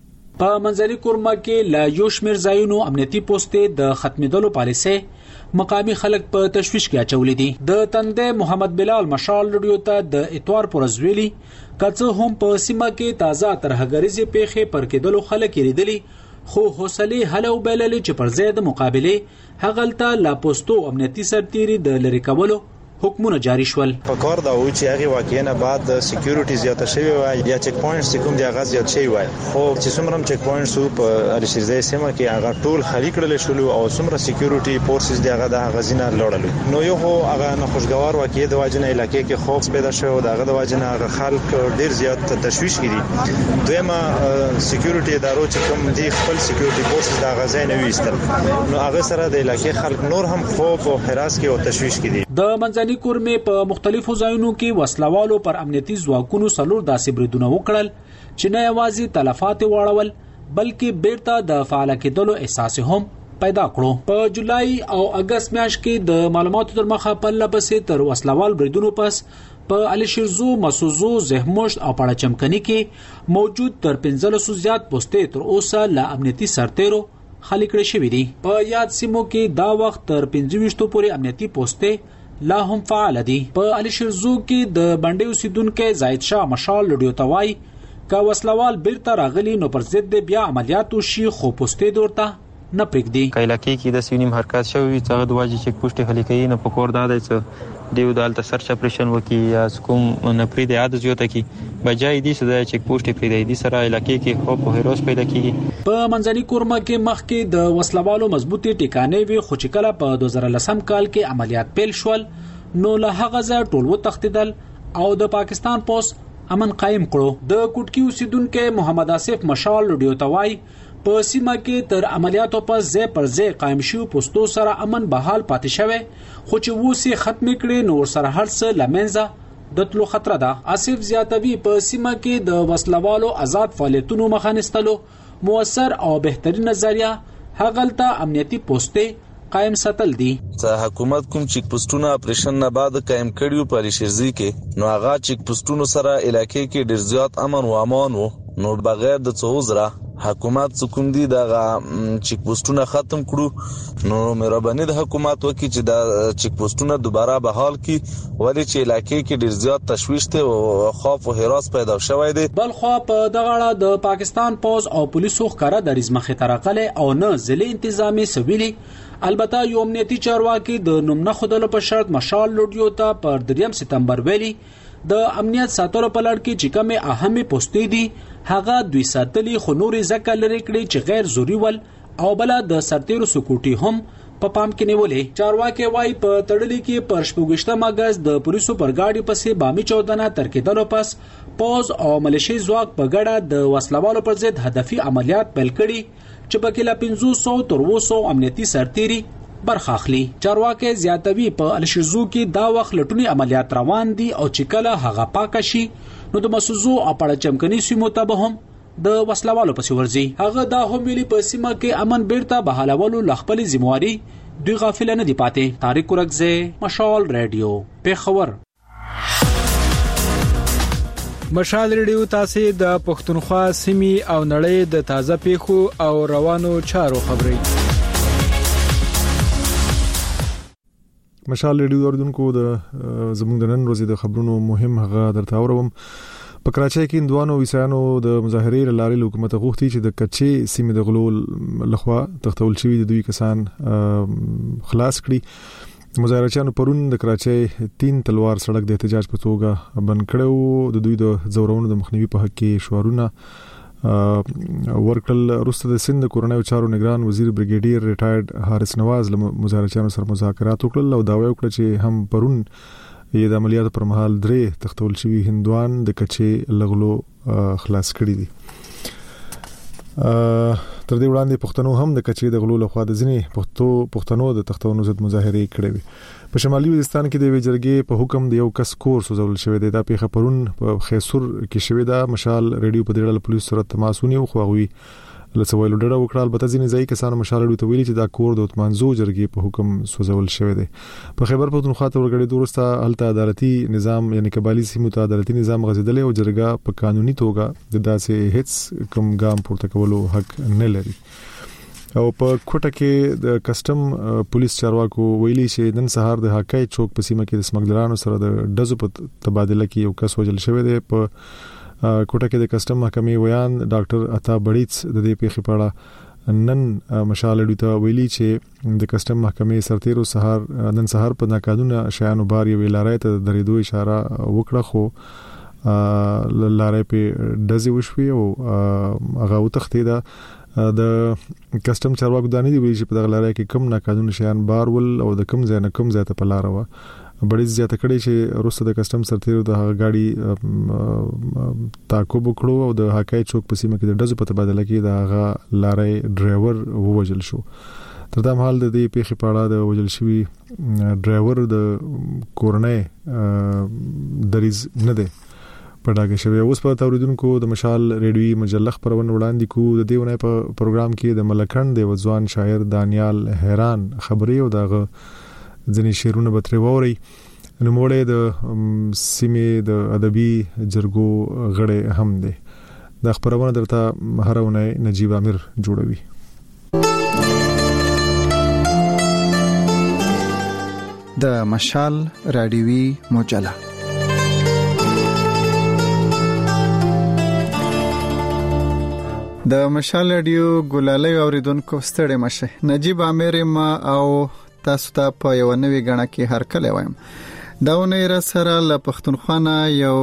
په منځنۍ کورمه کې لا یو شمېر ځایونو امنیتي پوسټې د ختمېدلو پالیسي مقامی خلک په تشویش کې اچولې دي. د تنده محمد بلال مشال رادیو ته د اتوار پر ورځ کڅه هم په سیمه کې تازه ترهګریزي پیښې پر کېدلو خلک یریدلي، خو حوصله هلو بللې چې پر ضد مقابله هغلته لا پوسټو امنیتي سرتيري د لری کولو حکمونه جاری شول. په کار دا و چې هغه واقعا بعد سکیورټي زیاته شوی وای یا چک پوینټس کوم دی هغه زیات شوی وای، خو چې څومره چک پوینټس په الشریزه سیمه کې هغه ټول خالی کړل شول او څومره سکیورټي فورسز دی هغه د غزینه لوړل. نو یو هو هغه نه خوشګوار واقع د واجنه علاقې کې خوف پیدا شو، دغه د واجنه هغه خلک ډیر زیات تشویش کړي. دویمه سکیورټي ادارو چې کوم دی خپل سکیورټي فورسز د غزینه ویستل، نو هغه سره د علاقې خلک نور هم خوف او حراس کې او تشویش کړي. د منځنۍ کورمې په مختلفو ځایونو کې وسلوالو پر امنیتي ځواکونو سلور داسې بریدونه وکړل چې نه یوازې تلفات واړول بلکې بیرته د فعال کېدلو احساس هم پیدا کړو. په جولای او اگست میاشت کې د معلوماتو تر مخه په لپسې تر وسلوال بریدونو پس په الشرزو، مسوزو، زهموشت او پړه چمکني کې موجود تر پنځه سوه زیات پوسټې تر اوسه لا امنیتي سرتیرو خالی کړې شوې دي. په یاد سیمو کې دا وخت تر پنځه ویشت پورې امنیتي پوسټې لا هم فعال دي. په الشرزو کې د باندې اوسیدونکو زاید شاه مشال رادیو ته وایي کا وسلوال بیرته راغلي نو پر ضد بیا عملیات وشي، خو پوسټې دورته نه پرېږدي. کایلاکی کې د سینیم حرکت شوی چې د واجی چک پوسټ خلي کوي نه پکور داده چې دیو دالته سرچ اپریشن وکي یا کوم نه پری د عادت جوړه کی بجای دي چې د چک پوسټ پری دی سره علاقې کې خو په هروس پیدا کیږي. په منځنۍ کورمه کې مخکې د وسلوالو مضبوطی ټکانې وی خو چې کله په دوه زره لسم کال کې عملیات پیل شول نو له هغه ځای ټول وتښتیدل او د پاکستان پوس امن قائم کړو. د کوټکی اوسیدونکو محمد آصف مشال رادیو ته وایي په سیمه کې تر عملیاتو په ځای پر ځای قائم شو پوسټو سره امن بحال پاتې شوی، خو چې ووسی ختم کړي نو سره هر څه لمنځه د تلو خطر ده. آصف زیاتوي په سیمه کې د وسلوالو آزاد فعالیتونو مخانستلو موثر او بهترین نظریه هغلته امنیتي پوسټې قائم ساتل دي. چې حکومت کوم چک پوسټونه اپریشن نه بعد قائم کړیو په شیرزي کې نو هغه چک پوسټونو سره علاقې کې ډیر زیات امن و امان وو، نو بغیر د څوزره حکومت څوکوم دي د چک پوسټونه ختم کړو. نو مهرباني د حکومت وکړي چې د چک پوسټونه دوباره بحال کړي، ولی چې علاقې کې ډیر زیات تشویش ته او خوف او هراس پیدا شوی دی. بل خو په دغه اړه د پاکستان پوز او پولیسو ښکارا د رزمخه ترقله او نه ضلع انتظامی سویلي البته یو امنیتي چارواکي د نوم نه خدلو په شرط مشال رادیو ته پر دریم سپتمبر ویلي د امنیت ساتلو په لړ کې چې کومه اهمه پوسټې دي هغه دوی ساتلي، خو نورې ځکه لري کړي چې غیر ضروري ول او بل د سرتیرو سکوټي هم په پام کې نیولې. چارواکي وايي په تړلې کې پر شپږشتم اگست د پولیسو پر گاډي پسې بامي چودنه تر کېدلو پس پوز او ملیشي ځواک په ګډه د وسلوالو پر ضد هدفي عملیات پیل کړي چې په کې لا پنځه سوه تر اوه سوه امنیتي سرتیري برخه اخلي. چارواکي زیاتوي په الشرزو کې دا وخت لټونی عملیات روان دي او چې کله هغه پاک شي نو د مسوزو او پړه چمکني سیمو ته به هم د وسلوالو پسې ورځي. هغه دا هم ویلي په سیمه کې امن بیرته بحالولو لخپل ذمہواری دوی غافل نه دي پاتې. طارق اورغزي، مشال رادیو، پیښور. مشال رادیو تاسو د پښتونخوا سیمې او نړۍ د تازه پیښو او روانو چارو خبري. مشال رادیو اوردونکو د زموږ د نن ورځې د خبرونو مهم هغه درته اورم. په کراچۍ کې اندوانو ویسانو د مظاهرې لارې حکومت غوښتي چې د کچې سیمې د غلول لخوا تختول شوی د دوی کسان خلاص کړي. مظاهرچیانو پرون د کراچۍ تین تلوار سړک د احتجاج په توګه بند کړو. د دوی د زورونو د مخنیوي په حق کې شعارونه ورکل. وروسته د سند کورنۍ چارو نگران وزیر بریګیډیر ریټایرډ حارث نواز له مظاهرچیانو سره مذاکرات وکړل او داوا وکړه چې هم پرون یې د عملیاتو پر مهال درې تختول شوي هندوان د کچې لغلو خلاص کړي دي. تر دې وړاندې پښتنو هم د کچې د غلو لخوا د ځینې پښتو پښتنو د تختونو ضد مظاهره کړې وي. په شمالي وزیرستان کې د وی جرګې په حکم د یو کس کور سوزول شوی دی. دا پیښه پرون په خیسور کې شوې ده. مشال ریډیو په دې ډول پولیس سره تماس ونیو خو هغوی له سوالو ډډه وکړه. البته ځینې ځای کسانو مشال ریډیو ته ویلي چې دا کور د عثمانزو جرګې په حکم سوزول شوی دی. په خیبر پښتونخوا ته ورګړې وروسته هلته عدالتي نظام یعنی قبایلی سیمو ته عدالتي نظام غځېدلی او جرګه په قانوني توګه د داسې هیڅ کوم ګام پورته کولو حق نه لري. او په کوټه کې د کسٹم پولیس چارواکو ویلي چې نن سهار د هاکای چوک په سیمه کې د سمګلرانو سره د ډزو په تبادله کې یو کس وژل شوی دی. په کوټه کې د کسٹم محکمې ویان ډاکټر عطا بړیڅ د دې پیښې په اړه نن مشال ډیو ته ویلي چې د کسٹم محکمې سرتیرو سهار نن سهار په ناقانونه شیانو بار یو لارې ته درېدو اشاره وکړه خو لارې په ډزې وشوي او هغه وتښتېده. د کسٹم چارواکو دانی دی ویلي چې په دغه لارې کې کم ناقانونه شیان بار ول او د کم ځای نه کم ځای ته په لار و بڑی زیاته کړي چې روسته د کسٹم سرتیرو د غاډي تعقیب وکړو او د هاکای چوک په سیمه کې د ډزو په تبادله کې د هغه لارې ډرایور ووجل شو. تر دا مهال د دې پیښې په اړه د وجل شوی ډرایور د کورنۍ دریز نه دی پړاګه شوی. اوس په توریدونکو د مشال ریډیوي مجله خبرونه وړاندې کو. د دې ونې په پروګرام کې د ملکند د وځوان شاعر دانیال حیران خبري او دغه ځنې شعرونه به ترې واورئ. نوموړی د سیمې د ادبي جرګو غړی هم دی. دا خبرونه درته هره اونۍ نجیب امیر جوړوي. د مشال رادیوي مجله د مشال رادیو ګلالي اوریدونکو ستړي مشه. نجیب امیر ما او تاسو ته په یو نوې غاڼه کې هر کله وایم. دا ونې را سره ل پښتونخوا یو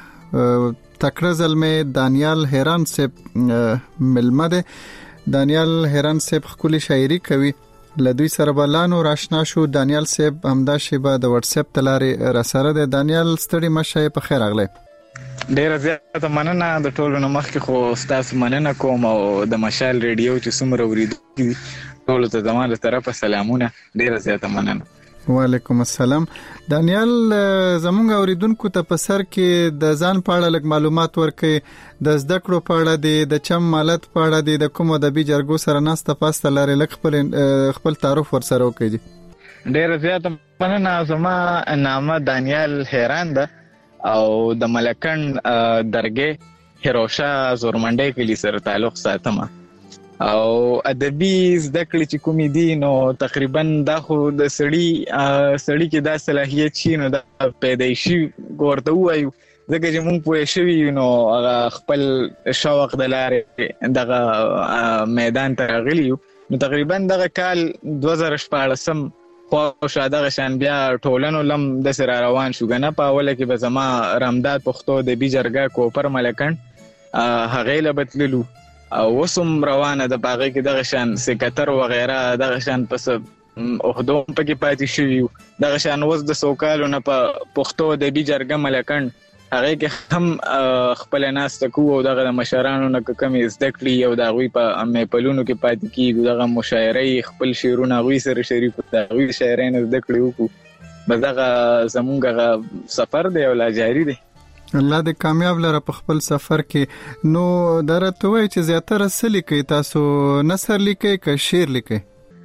تکړه زلمه دانیال حیران صاحب ملمده. دانیال حیران صاحب خپل شاعري کوي. له دوی سره بلانو راشنا شو. دانیال صاحب همدا شیبه د واتس اپ تلارې را سره د دانیال ستړي مشه په خیر اغله. ډیره زیاته مننه د ټولو نه مخکې خو تاسو مننه کوم او د مشال ریډیو چې څومره اوریدونکي ټول ته زموږ له طرفه سلامونه. ډیره زیاته مننه. وعلیکم السلام. دانیال زموږ اوریدونکو ته په سر کې د ځان په اړه لږ معلومات ورکړي. د زده کړو په اړه دی د چم مالت په اړه دی د کوم ادبي جرګو سره ناسته پاسته لري لږ خپل خپل تعارف ور سره وکړي. ډیره زیاته مننه. زما نامه دانیال حیران ده او د ملکند درګه هیروشا زورمنډي کلی سره تعلق ساتم او ادبي زده کړې چې کومې دي نو تقریبا دا خو د سړی سړی کې دا صلاحیت شي نو د پیدایشي ورته وایو ځکه چې مونږ پوه شوي نو هغه خپل شوق د لارې دغه میدان ته راغلي یو. نو تقریبا دغه کال دوه زره شپاړسم خو دغه شان بیا ټولنو لم د سره روان شو کنه. په اوله کې به زما رامداد پښتو د بي جرګه کوپر ملکند هغه له بدللو او وسم روانه د باغې کې دغه شان سکتر و غیره دغه شان پس اوهدوم پکې پاتې شوی. دغه شان وس د سوکالو نه په پښتو د بي جرګه ملکند هغه کې هم خپل ناس تکو او دغه مشرانو نه کمې زده کړې او د غوي په میپلونو کې پاتې کیږي. دغه مشاعره خپل شعرونه غوي سره شریک د غوي شاعرانو زده کړې وکړو. بدغه زمونږه سفر دی او لا جاری دی. الله دې کامیاب لره په خپل سفر کې. نو درته وای چې زیاتره سلی کوي تاسو نثر لیکي که شعر لیکي؟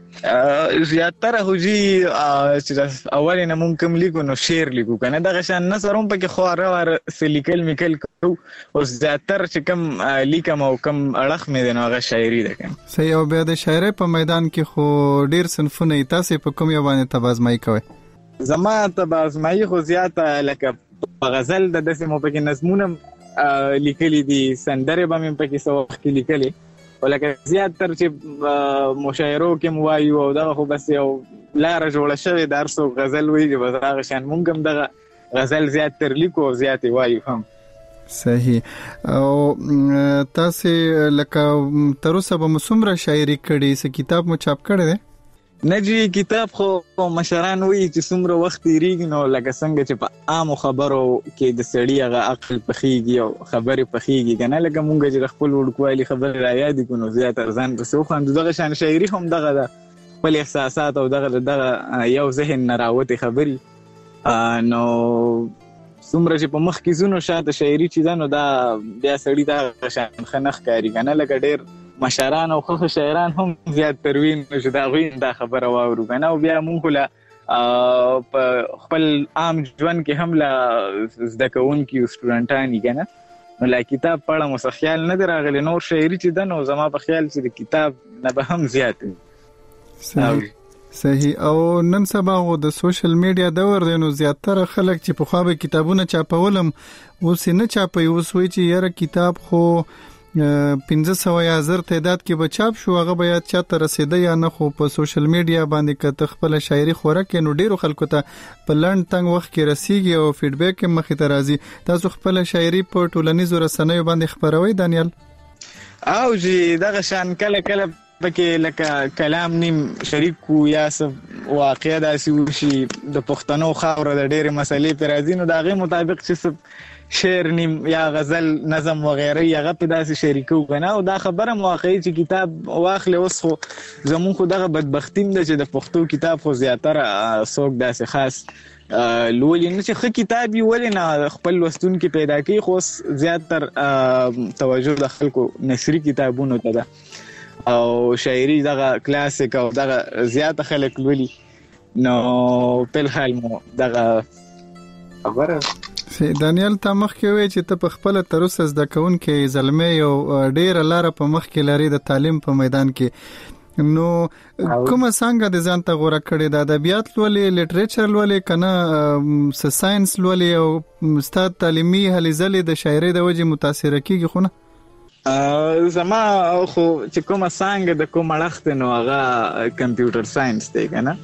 زیاتره هوجي چې اول نه مونږ کوم لیکو نو شعر لیکو کنه. دغه شان نثر هم پکې خو راور سلیکل میکل کو او زیاتره چې کوم لیکم او کوم اړخ مې دی نو هغه شاعري ده کنه. صحیح. او بیا د شاعري په میدان کې خو ډیر صنفونه تاسو په کوم یو باندې تبازمای کوي؟ زما تبازمای خو زیاته لکه په غزل د داسې مو پکې نظمونه لیکلي دي. سندره به مې پکې څو وخت لیکلي ولکه زیات تر چې مشاعرو کې مو وایو او دغه خو بس یو لاره جوړه شوې د هر څوک غزل وایي چې بس هغه شان مونږ هم دغه غزل زیات تر لیکو او زیات وایو هم. صحیح. او تاسو لکه تر اوسه به مسمره شاعري کړي، څه کتاب مو چاپ کړی دی؟ نه جی کتاب خو مشران وایي چې څومره وخت تیریږي، نو لکه څنګه چې په عامو خبرو کې د سړي هغه عقل پخېږي او خبرې پخېږي که نه، لکه مونږ چې د خپل وړوکوالي خبرې را یادې کړو نو زیاتره ځان پسې وخواندو. دغه شان شاعري هم دغه ده، خپل احساسات او دغه دغه یو ذهن نه راوتې خبرې. نو څومره چې په مخ کې ځو نو شاته شاعري چې ده نو دا بیا سړي دغه شان ښه نه ښکاري که نه، لکه ډېر مشران او خو شاعران هم زیات تروین چې دا غوین دا خبره واورو کنه، او بیا مونږ له په خپل عام ژوند کې هم له زده کوونکي او سټوډنټان کنه، نو لا کتاب پړه مو خیال نه راغلی. نور شاعري چې ده نو زما په خیال چې د کتاب نه به هم زیات. صحیح صحیح. او نن سبا غو د سوشل میډیا دور دی، نو زیاتره خلک چې په خوا به کتابونه چاپولم اوس نه چاپي، اوس وایي چې یاره کتاب خو پنځه سوه یا زر تعداد کې به چاپ شو، هغه به یا چاته رسیده یا نه، خو په سوشل میډیا باندې که ته خپل شاعري خوره کې نو ډیرو خلکو ته په لنډ تنګ وخت کې رسیږي او فیډبیک هم مخې ته راځي. تاسو خپل شاعري په ټولنیزو رسنیو باندې خپروي دانیال؟ او جی دغه شان کله کله پکې لکه کلام نیم شریک کو یا څه واقعه داسې وشي د پښتنو خاوره د ډېرې مسلې پرې راځي، نو د هغې مطابق چې شعر نیم یا غزل نظم وغیره هغه په داسې شریکو کنه. او دا خبره واقعي چې کتاب واخلې اوس خو زمون خو دغه بدبختیم ده چې د پښتو کتاب خو زیاتره څوک داسې خاص لولي نه چې ښه کتاب یې ولې نه خپل لوستونکي پیدا کوي، خو زیاتر توجه د خلکو نثري کتابونو ته ده او شاعري دغه کلاسیک او دغه زیات خلک لولي. نو په حال مو دغه خبره دانیال ته مخ کې وای چې ته په خپل تر اوسه زده کوونکې زلمه یو ډېر لاره په مخ کې لري د تعلیم په میدان کې، نو کومه څنګه د ځان ته غوړه کړې د ادبیات لولې، لیټریچر لولې کنه ساينس لولې، او ستاسو تعلیمي هلې ځلې د شاعري د وجې متاثر کیږي؟ خو نه زما خو چې کومه څنګه د کوم اړخ نو هغه کمپیوټر ساينس دی کنه،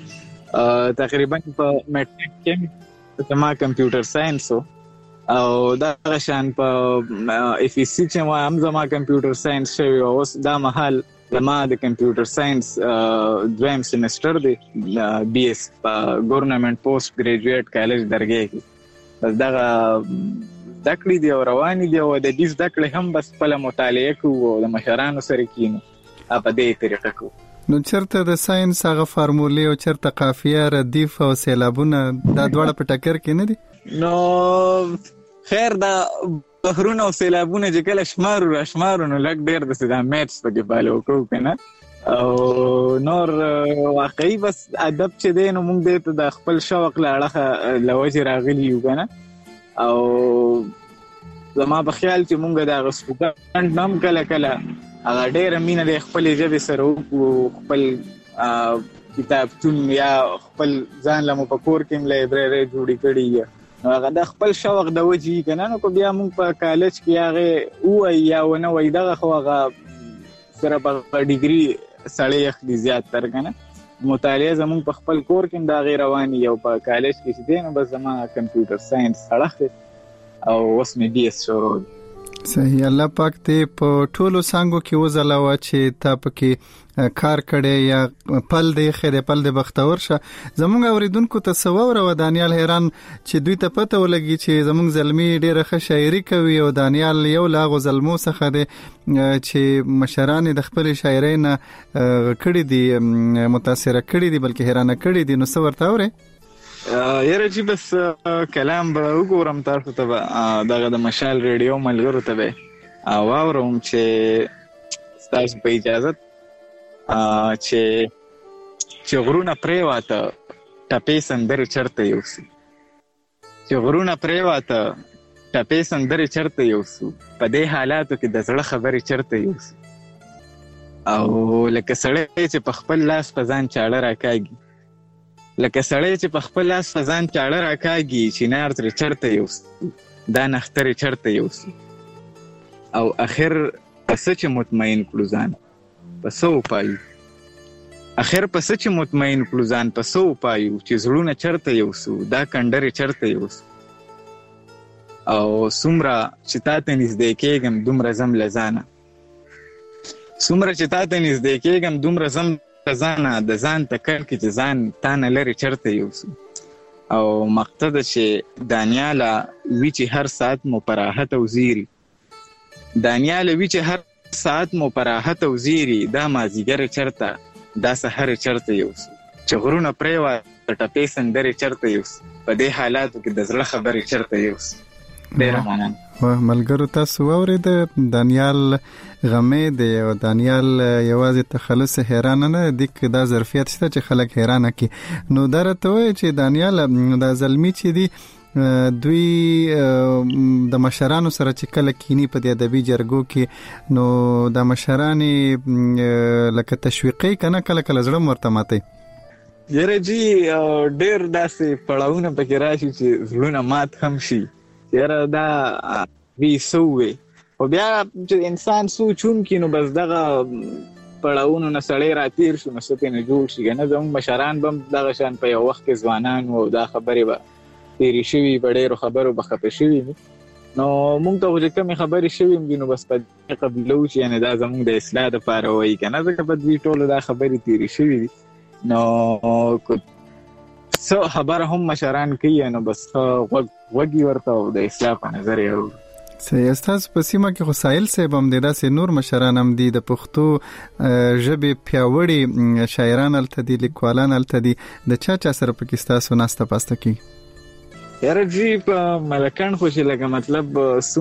تقریبا په میټریک کې زما کمپیوټر ساينس او دا شان په اف ای سی چې ما هم زما کمپیوټر ساينس شوی او اوس دا مهال زما د کمپیوټر ساينس دویم سیمستر دی بی اس په ګورنمنت پوسټ ګریجویټ کالج درګه کې. بس دا دکړې دی او روان دي او د دې دکړې هم بس په مطالعه کوو او د مشرانو سره کینو په دې طریقه کوو. نو چرته د ساينس هغه فارمولې او چرته قافیه ردیف او سیلابونه دا دواړه په ټکر کې نه دي؟ نو خیر دا بحرونه او سیلابونه چې کله شمارو را شمارو نو لږ ډېر د دا میټس پکې فالو کوو کنه، او نور واقعي بس ادب چې دی نو موږ دې ته د خپل شوق له اړخه له وجې راغلي یو کنه، او زما په خیال چې موږ د هغه سټوډنټ هم کله کله هغه ډېره مینه د خپل ژبې سره وکړو، خپل کتابتون یا خپل ځان له مو په کور کې لایبرري جوړې کړې، نو هغه د خپل شوق د وجې کنه، نو کو بیا موږ په کالج کې هغه وای یا ونه وای دغه خو هغه سره په ډیګري سړی اخلي زیات تر کنه، مطالعه زموږ په خپل کور کې دا غیر رواني او په کالج کې چې دی نو بس زما کمپیوټر ساينس اړه او اوس مې بي اس شروع. صحیح. الله پاک دې په ټولو څنګه کې وزلاوه چې تا پکې کار کړي یا پل دې خېده پل دې بختور شه. زمونږ اوریدونکو ته سوور و دانیال حیران چې دوی ته پته ولګي چې زمونږ زلمی ډېر ښه شاعري کوي او دانیال یو لاغو زلمو څخه دی چې مشران د خپل شاعرۍ نه کړي دي متاثر کړي دي بلکې حیرانه کړي دي، نو څه ورته اوري؟ یاره چې بس کلام به وګورم تاسو ته دغه د مشال ریډیو ملګرو ته به واورم چې تاسو په اجازه چې چې غرونه پریواته ټپې سندرې چرته یوسي، چې غرونه پریواته ټپې سندرې چرته یوسو، په دې حالاتو کې د زړه خبرې چرته یوسو، او لکه سړی چې په خپل لاس په ځان چاړه راکاږي، لکه سړی چې په خپل لاس په ځان چاړه راکاږي، چینار ترې چرته یوسو، دا نخترې چرته یوسو، او اخر پس چې مطمئن کړو ځان پس او پایو اخر پس چې مطمئن کړو ځان پس او پایو چې زړونه چرته یوسو دا کندره چرته یوسو او سمره چې تاسو نږدې کېږم دومره زم لزانه سمره چې تاسو نږدې کېږم دومره زم لزانه د ځان تکل کې چې ځان تانه لري چرته یوسو او مقصد چې دانیاله وی چې هر ساعت مو پراحت او زیری دانیاله وی چې هر ساعت مو پراحت او زیری دا مازیګر چرته دا سحر چرته یوسو چې غرونه پریوا ټپې سندري چرته یوسو په دې حالاتو کې د زړه خبرې چرته یوسو ډیر مننه ملګرو تاسو اورید دانیال غمې دی او دانیال یوازې تخلص حیران نه دی کې دا ظرفیت شته چې خلک حیران کی نو درته وای چې دانیال د زلمی چې دی دوی د مشرانو سره چې کله کینی په د ادبي جرګو کې نو د مشرانی لکه تشویقي کنه کله کله زړه مرتماتي یره جی ډیر داسې پړاونه پکې راشي چې زړونه مات هم شي یره دا وی سوې او بیا چې انسان سوچون کینو بس دغه پړاونه نه سړی راتیر شو نو ستې نه جوړ شي نه زموږ مشران بم دغه شان په یو وخت کې ځوانان او دا خبرې به تیری شوي بډېرو خبرو به خپه شوي نو موږ ته چې کومې خبرې شوي دي نو بس په قبلو چې یعنې دا زموږ د اصلاح دپاره وایي که نه ځکه په دوی ټولو دا خبرې تیری شوي دي نو څه خبره هم مشران کوي نو بس غوږ ورته او د اصلاح په نظر یې اورو صحیح استاذ په سیمه کې خو سایل صاحب هم دی داسې نور مشران هم دي د پښتو ژبې پیاوړي شاعران هلته دي لیکوالان هلته دي د چا چا سره پکې ستاسو ناسته پاسته کېږي یاره جی په ملکان خو چې لکه مطلب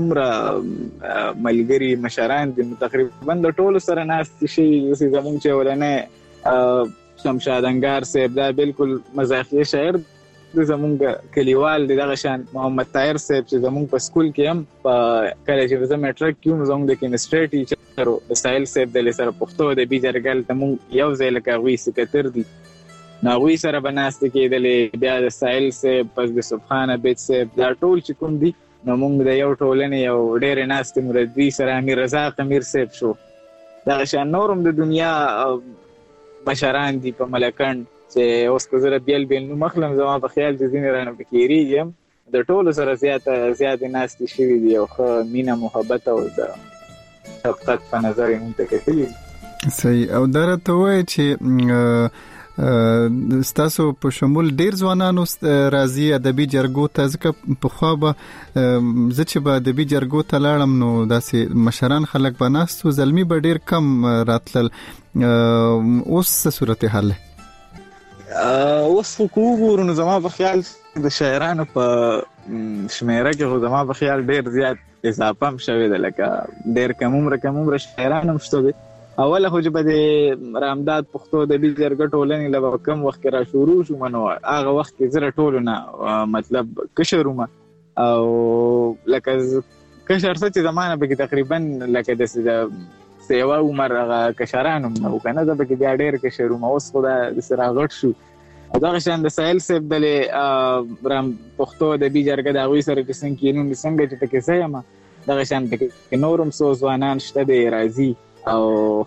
څومره ملګري مشران دي تقریبا د ټولو سره ناستې شوي اوسې زموږ چې اولنی شمشاد انګار صاحب دا بالکل مزاحیه شاعر د زمونږ کلیوال دی دغه شان محمد طاهر صاحب چې زمونږ په سکول کې هم په کله چې زه میټرک کې زمونږ د کیمستري ټیچر د سایل صاحب د سره پښتو د بي جرګل ته مونږ یو ځای لکه هغوی سکتر دي نو هغوی سره به ناستې کېدلې بیا د سایل صاحب پس د سبحان عبید صاحب دا ټول چې کوم دي نو مونږ د یو ټولنې یو ډېرې ناستې مو د دوی سره امیر رزاق امیر صاحب شو دغه شان نورم د دنیا مشران دي په ملکند چې اوس که زه بیل بیل نوم اخلم زما په خیال چې ځینې رانه پکې هېرېږي هم د ټولو سره زیاته زیاتې ناستې شوي دي او ښه مینه محبت او د شفقت په نظر یې مونږ ته کتلي دي صحیح او دا راته ووایه چې ستاسو په شمول ډیر ځوانانو راځي ادبي جرګو ته ځکه پخوا به زه چې به ادبي جرګو ته لاړم نو داسې مشران خلک به ناستو زلمي به ډیر کم راتلل اوس څه صورتحال اوس خو که وګورو نو زما په خیال د شاعرانو په شمیره کې خو زما په خیال ډیر زیات اضافه هم شوې ده لکه ډیر کم عمره کم عمره شاعران هم شته دي اوله خو چې به د رامداد پښتو ادبي جرګه ټولنې له به کم وخت کې را شروع شوم نو هغه وخت کې زه له ټولو نه مطلب کشر وم او لکه کشر څه چې زما نه پکې تقریبا لکه داسې د سیوا عمر هغه کشران هم نه وو که نه زه پکې بیا ډېر کشر وم اوس خو داسې راغټ شو او دغه شان د سایل صاحب دلې رام پښتو ادبي جرګه د هغوی سره چې څنګه کینون څنګه چې پکې زه یم دغه شان پکې نور هم څو ځوانان شته دی راځي او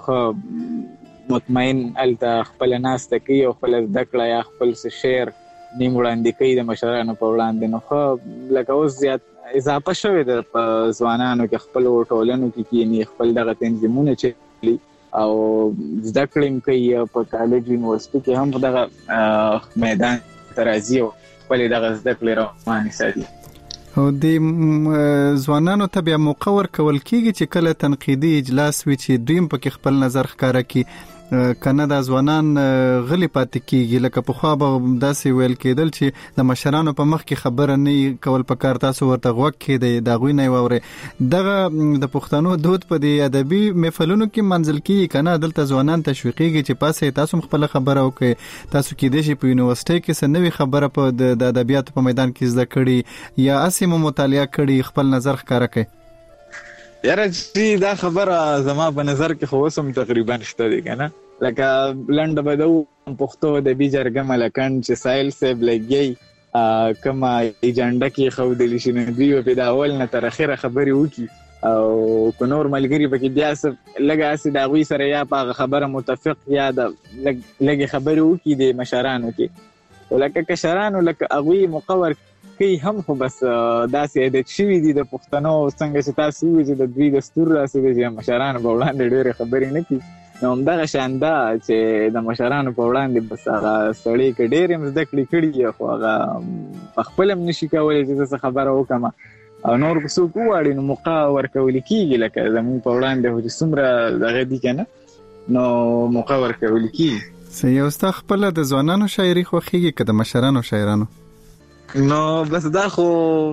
ښه مطمئن هلته خپله ناسته کوي او خپله زده کړه یا خپل څه شعر نیم وړاندې کوي د مشرانو په وړاندې نو ښه لکه اوس زیات اضافه شوې ده په ځوانانو کې خپلو ټولنو کې کیني خپل دغه تنظیمونه چلي او زده کړې هم کوي په کالج یونیورسټي کې هم دغه میدان ته راځي او خپلې دغه زده کړې روانې ساتي او د ځوانانو ته بیا موقع ورکول کېږي چې کله تنقیدي اجلاس وي چې دوی هم پکې خپل نظر ښکاره کړي کنه دا ځوانان غلي پاتې کېږي لکه پخوا به داسې ویل کېدل چې د مشرانو په مخ کې خبره نه کول پکار تاسو ورته غوږ کېدئ د هغوی نه یې واورئ دغه د پښتنو دود په دې ادبي محفلونو کې منځل کېږي که نه دلته ځوانان تشویقېږي چې پاسئ تاسو هم خپله خبره وکړئ تاسو کېدای شي په یونیورسټۍ کې څه نوې خبره په د ادبیاتو په میدان کې زده کړي یا هسې مو مطالعه کړي خپل نظر ښکاره کړئ یاره چې دا خبره زما په نظر کې خو اوس هم تقریبا شته دی که نه لکه لنډه به د پښتو ادبي جرګه ملکند چې سایل صاحب لګی کومه ایجنډه کې ښودلی شي نو دوی به پې د اول نه تر اخره خبرې وکړي او کو نور ملګری پکې بیا څه لګه اسې د هغوی سره یا په خبره متفق یا د لګې خبرې وکړي د مشرانو کې ولکه کشرانو لکه هغوی مقور کوي هم خو بس داسې عادت شوي دي د پښتنو څنګه چې تاسو ووایئ چې د دوی دستور داسې دی چې مشرانو په وړاندې ډېرې خبرې نه کوي نو همدغه شان ده چې د مشرانو په وړاندې بس هغه سړی که ډېرې هم زده کړې کړي خو هغه په خپله هم نشي کولی چې زه څه خبره وکړم او نور که څوک وواړي نو موقع ورکولی کېږي لکه زموږ په وړاندې خو چې څومره دغه دي که نه نو موقع ورکولی کېږي صحیح. او ستا خپله د ځوانانو شاعري خوښېږي که د مشرانو شاعرانو؟ نو بس دا خو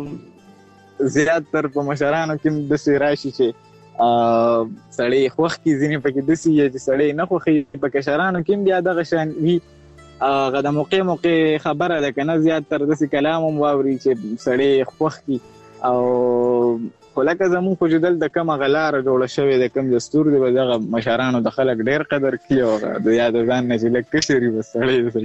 زیات تر په مشرانو کې هم داسې راشي چې سړی خوښ کړي ځینې پکې داسې یا چې سړی نه خوښوي په کشرانو کې هم بیا دغه شان وي هغه د موقع موقع خبره ده که نه زیات تر داسې کلام هم واوري چې سړی خوښ کړي او خو لکه زمونږ خو چې دلته کومه هغه لاره جوړه شوې ده کوم دستور دی به دغه مشرانو د خلک ډېر قدر کړي او هغه د یا د ځان نه چې لږ کشر وي بس سړی داسې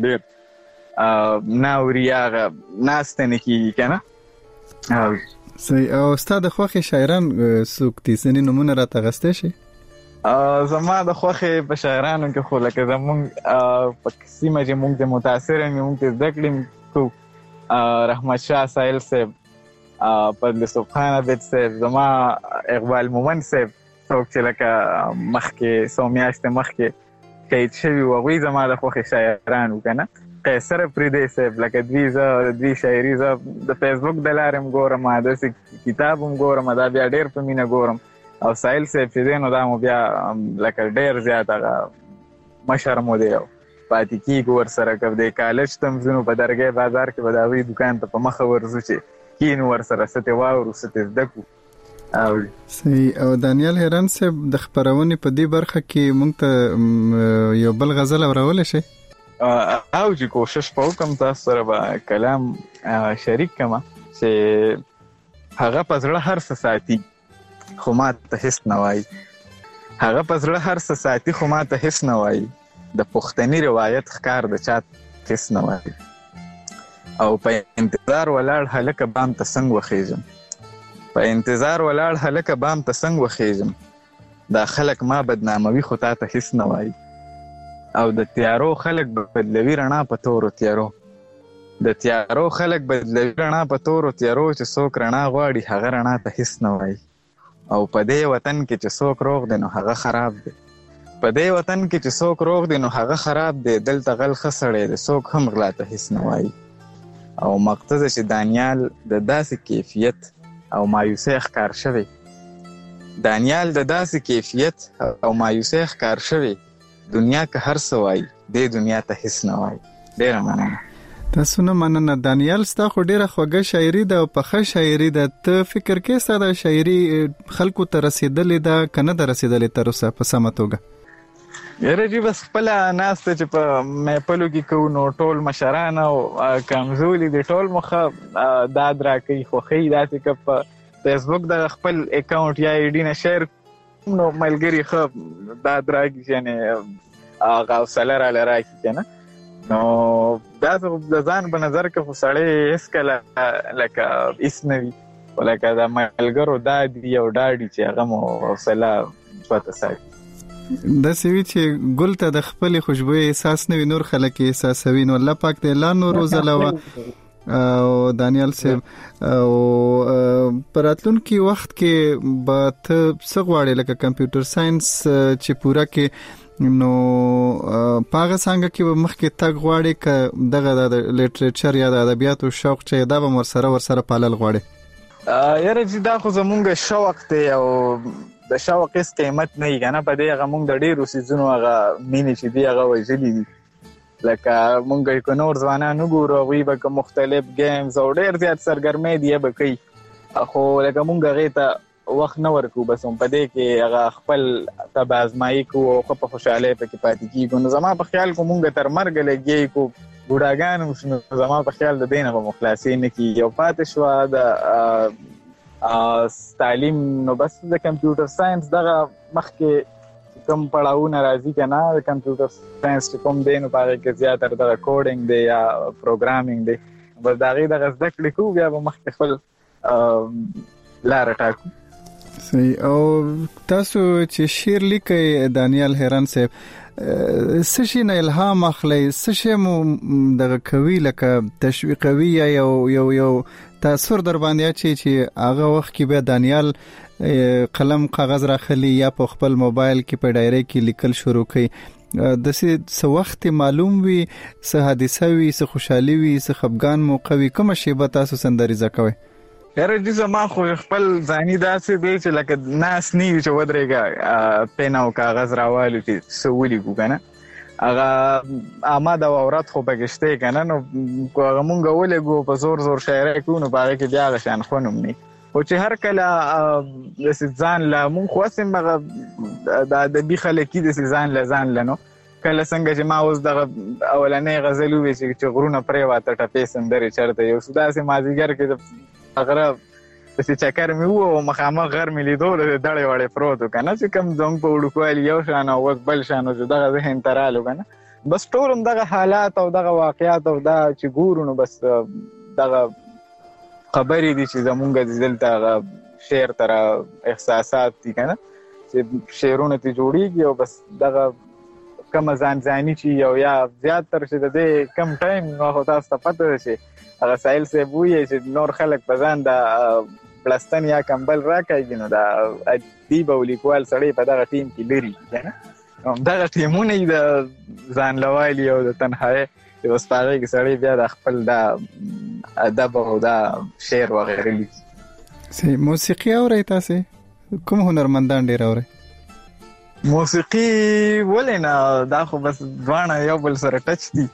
ډېر نه اوري یا هغه ناسته نه کېږي که نه. صحیح. او ستا د خوښې شاعران څوک دي؟ ځینې نومونه راته اخیستی شي؟ زما د خوښې په شاعرانو کې خو لکه زمونږ په سیمه چې مونږ د متاثر یم مونږ ته زده کړې کوو رحمت شاه سایل صاحب، فضل سبحان عبد صاحب، زما اقبال مومن صاحب څوک چې لکه مخکې څو میاشتې مخکې شهید شوي وو هغوی زما د خوښې شاعران وو که نه. قیصر افریدی صاحب لکه دوی زه د دوی شاعري زه د فیسبوک د لارې هم ګورم داسې کتاب هم ګورم دا بیا ډېر په مینه ګورم او سایل صاحب چې دی نو دا مو بیا لکه ډېر زیات هغه مشر مو دی او پاتې کېږو ورسره که د کالج ته هم ځو نو په درګۍ بازار کې به د هغوی دوکان ته په مخه ورځو چې کینو ورسره څه ترې واورو څه ترې زده کړو. صحیح. او دانیال هیران صاحب د خپرونې په دې برخه کې موږ ته یو بل غزل اورولی شي؟ او چې کوشش به وکړم تاسو سره به کلام شریک کړم چې هغه په زړه هر څه ساتي خو ما ته هېڅ نه وایي، هغه په زړه هر څه ساتي خو ما ته هېڅ نه وایي، د پښتني روایت ښکار د چا هېڅ نه وایي او په انتظار ولاړ هلکه بام ته څنګه وخېږم، په انتظار ولاړ هلکه بام ته څنګه وخېږم، دا خلک ما بدناموي خو تا ته هېڅ نه وایي او د تیارو خلک بدلوي رڼا په تورو تیارو، د تیارو خلک بدلوي رڼا په تورو تیارو چې څوک رڼا غواړي هغه رڼا ته هېڅ نه وایي او په دې وطن کې چې څوک روغ دی نو هغه خراب دی، په دې وطن کې چې څوک روغ دی نو هغه خراب دی، دلته غل ښه سړی دی څوک هم غلا ته هېڅ نه وایي. او مقتضه چې دانیال د داسې کیفیت او مایوسۍ ښکار شوی، دانیال د داسې کیفیت او مایوسۍ ښکار شوی دنیا که هر څه وایي دې دنیا ته هېڅ نه وایي. ډېره مننه. تاسو نه مننه. دانیال ستا خو ډېره خوږه شاعري ده او پخه شاعري ده، ته فکر کې ستا د شاعري خلکو ته رسېدلې ده که نه ده رسېدلې تر اوسه په سمه توګه؟ یاره جي بس خپله ناسته چې په محفلو کې کوو نو ټول مشران او کمزولي دي ټول مو ښه داد راکوي خوښوي داسې که په فیسبوک د خپل اکاونټ یا آی ډي نه شیر نو ملګري ښه داد راکړي یعنې هغه حوصله راله راکړي که نه نو داسې د ځان په نظر کې خو سړی هېڅکله لکه هېڅ نه وي خو لکه د ملګرو داد وي او ډاډ وي چې هغه مو حوصله مثبته ساتي. داسې وي چې ګل ته د خپلې خوشبویۍ احساس نه وي نور خلک یې احساسوي نو الله پاک دې لا نور وځلوه. او دانیال صاحب او په راتلونکي وخت کې به ته څه غواړې لکه کمپیوټر ساينس چې پوره کې نو په هغه څانګه کې به مخکې تګ غواړې که دغه د لیټریچر یا د ادبیاتو شوق چې دا به هم ورسره ورسره پالل غواړې؟ یاره چې دا خو زمونږ شوق دی او د شوق هېڅ قیمت نه وي که نه په دې هغه مونږ د ډېرو څیزونو هغه مینې چې دي هغه وژلي دي لکه مونږ که نور ځوانان وګورو هغوی به که مختلف گیمز او ډېر زیات سرګرمۍ دي به کوي خو لکه مونږ هغې ته وخت نه ورکوو بس هم په دې کې هغه خپل ته به ازمایي کوو او ښه په خوشحالۍ پکې پاتې کېږو نو زما په خیال کو مونږ تر مرګه لګیا کو بوډاګان هم شو نو زما په خیال د دې نه به مو خلاصې نه کېږي او پاتې شوه د تعلیم نو بس د کمپیوټر ساینس دغه مخکې کوم پړاوونه راځي که نه د کمپیوټر ساینس چې کوم دی نو په هغې کې زیاتره دغه کوډینګ دی یا پروګرامینګ دی بس د هغې دغه زده کړې کوو بیا به مخکې خپل لاره ټاکو. صحیح. او تاسو چې شعر لیکي دانیال هیران صاحب سشي نه الهام اخلي سشي مو دغه کوي لکه تشویقوي یا یو یو یو تاثیر در باندې چي چې هغه وخت کې به دانیال قلم کاغذ راخلي یا په خپل موبایل کې په ډایری کې لیکل شروع کړي د څه وخت معلوم وي څه حادثه وي څه خوشحالي وي څه خفګان موقع وي کوم شی به تاسو سندریزه کوي؟ یاره دې زما خو خپل ځاني داسې دی چې لکه ناس نه وي چې ودرېږه پین او کاغذ راوالو چې څه ولیکو که نه هغه آماده عورت خو پکې شته که نه نو هغه مونږ ولېږو په زور زور شاعرۍ کوو نو په هغې کې بیا هغه شان خوند هم نه خو چې هر کله داسې ځان له مونږ خو هسې هغه د ادبي خلک دي داسې ځان له ځان له نو کله څنګه چې ما اوس دغه اولنۍ غزل وویل چې غرونه پرېواته ټپې سندرې چېرته یو څه داسې مازدیګر کې غره داسې چکر مې و او مخامخ غر مې لیدو د دړې وړې پروت و که نه چې کوم زموږ په وړوکوالي یو شان او اوس بل شان و چې دغه ذهن ته رالو که نه بس ټول هم دغه حالات او دغه واقعات او دا چې ګورو نو بس دغه خبرې دي چې زمونږ دلته هغه شعر ته احساسات دي که نه چې شعرونه ترې جوړېږي او بس دغه کومه ځان ځاني چې یو یا زیات تر چې د دې کم ټایم نو خو تاسو ته پته ده چې هغه سایل صاحب وایي چې نور خلک په ځان د پلستن یا کمبل راکاږي نو د ادیب او لیکوال سړی په دغه ټیم کې لري که نه دغه ټیمونه یې د ځان لوالي او د تنهایي چې بس په هغې کې سړی بیا د خپل دا ادب او دا شعر وغیره لیکي. صحیح. موسیقي اورئ تاسې کوم هنرمندان ډېر اورئ؟ موسیقي ولې نه دا خو بس دواړه یو بل سره ټچ دي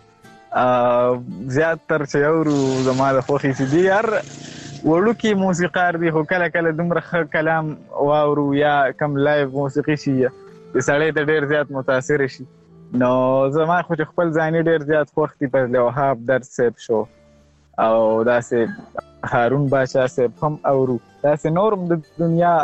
زیات تر چې اورو زما د خوښې چې دي هر وړوکي موسیقار دي خو کله کله دومره ښه کلام واورو یا کم لایو موسیقي شي د سړی ته ډېر زیات متاثر شي نو زما خو چې خپل ځاني ډېر زیات خوښ دي فضل وهاب درد صاحب شو او داسې هارون باچا صاحب هم اورو داسې نور هم د دنیا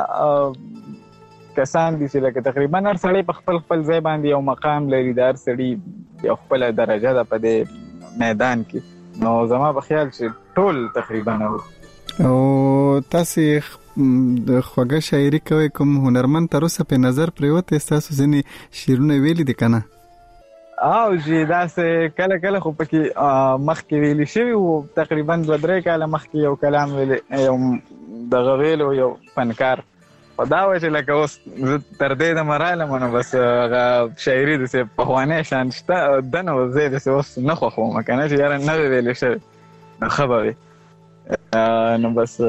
کسان دي چې لکه تقریبا هر سړی په خپل خپل ځای باندې یو مقام لري د هر سړي یو خپله درجه ده په دې میدان کې نو زما په خیال چې ټول تقریبا اورو. او تاسې د خوږه شاعري کوئ کوم هنرمند تر اوسه په نظر پرېوتی ستاسو ځینې شعرونه ویلي دي که نه؟ او چې داسې کله کله خو پکې مخکې ویلي شوي وو تقریبا دوه درې کاله مخکې یو کلام ویلی یو دغه ویلو یو فنکار خو دا و چې لکه اوس زه تر دې دمه رالم نو بس هغه شاعري داسې پخوانی شان شته ده نو زه یې داسې اوس نه خوښوم که نه چې یاره نوې ویلې شوې نو ښه به وي نو بس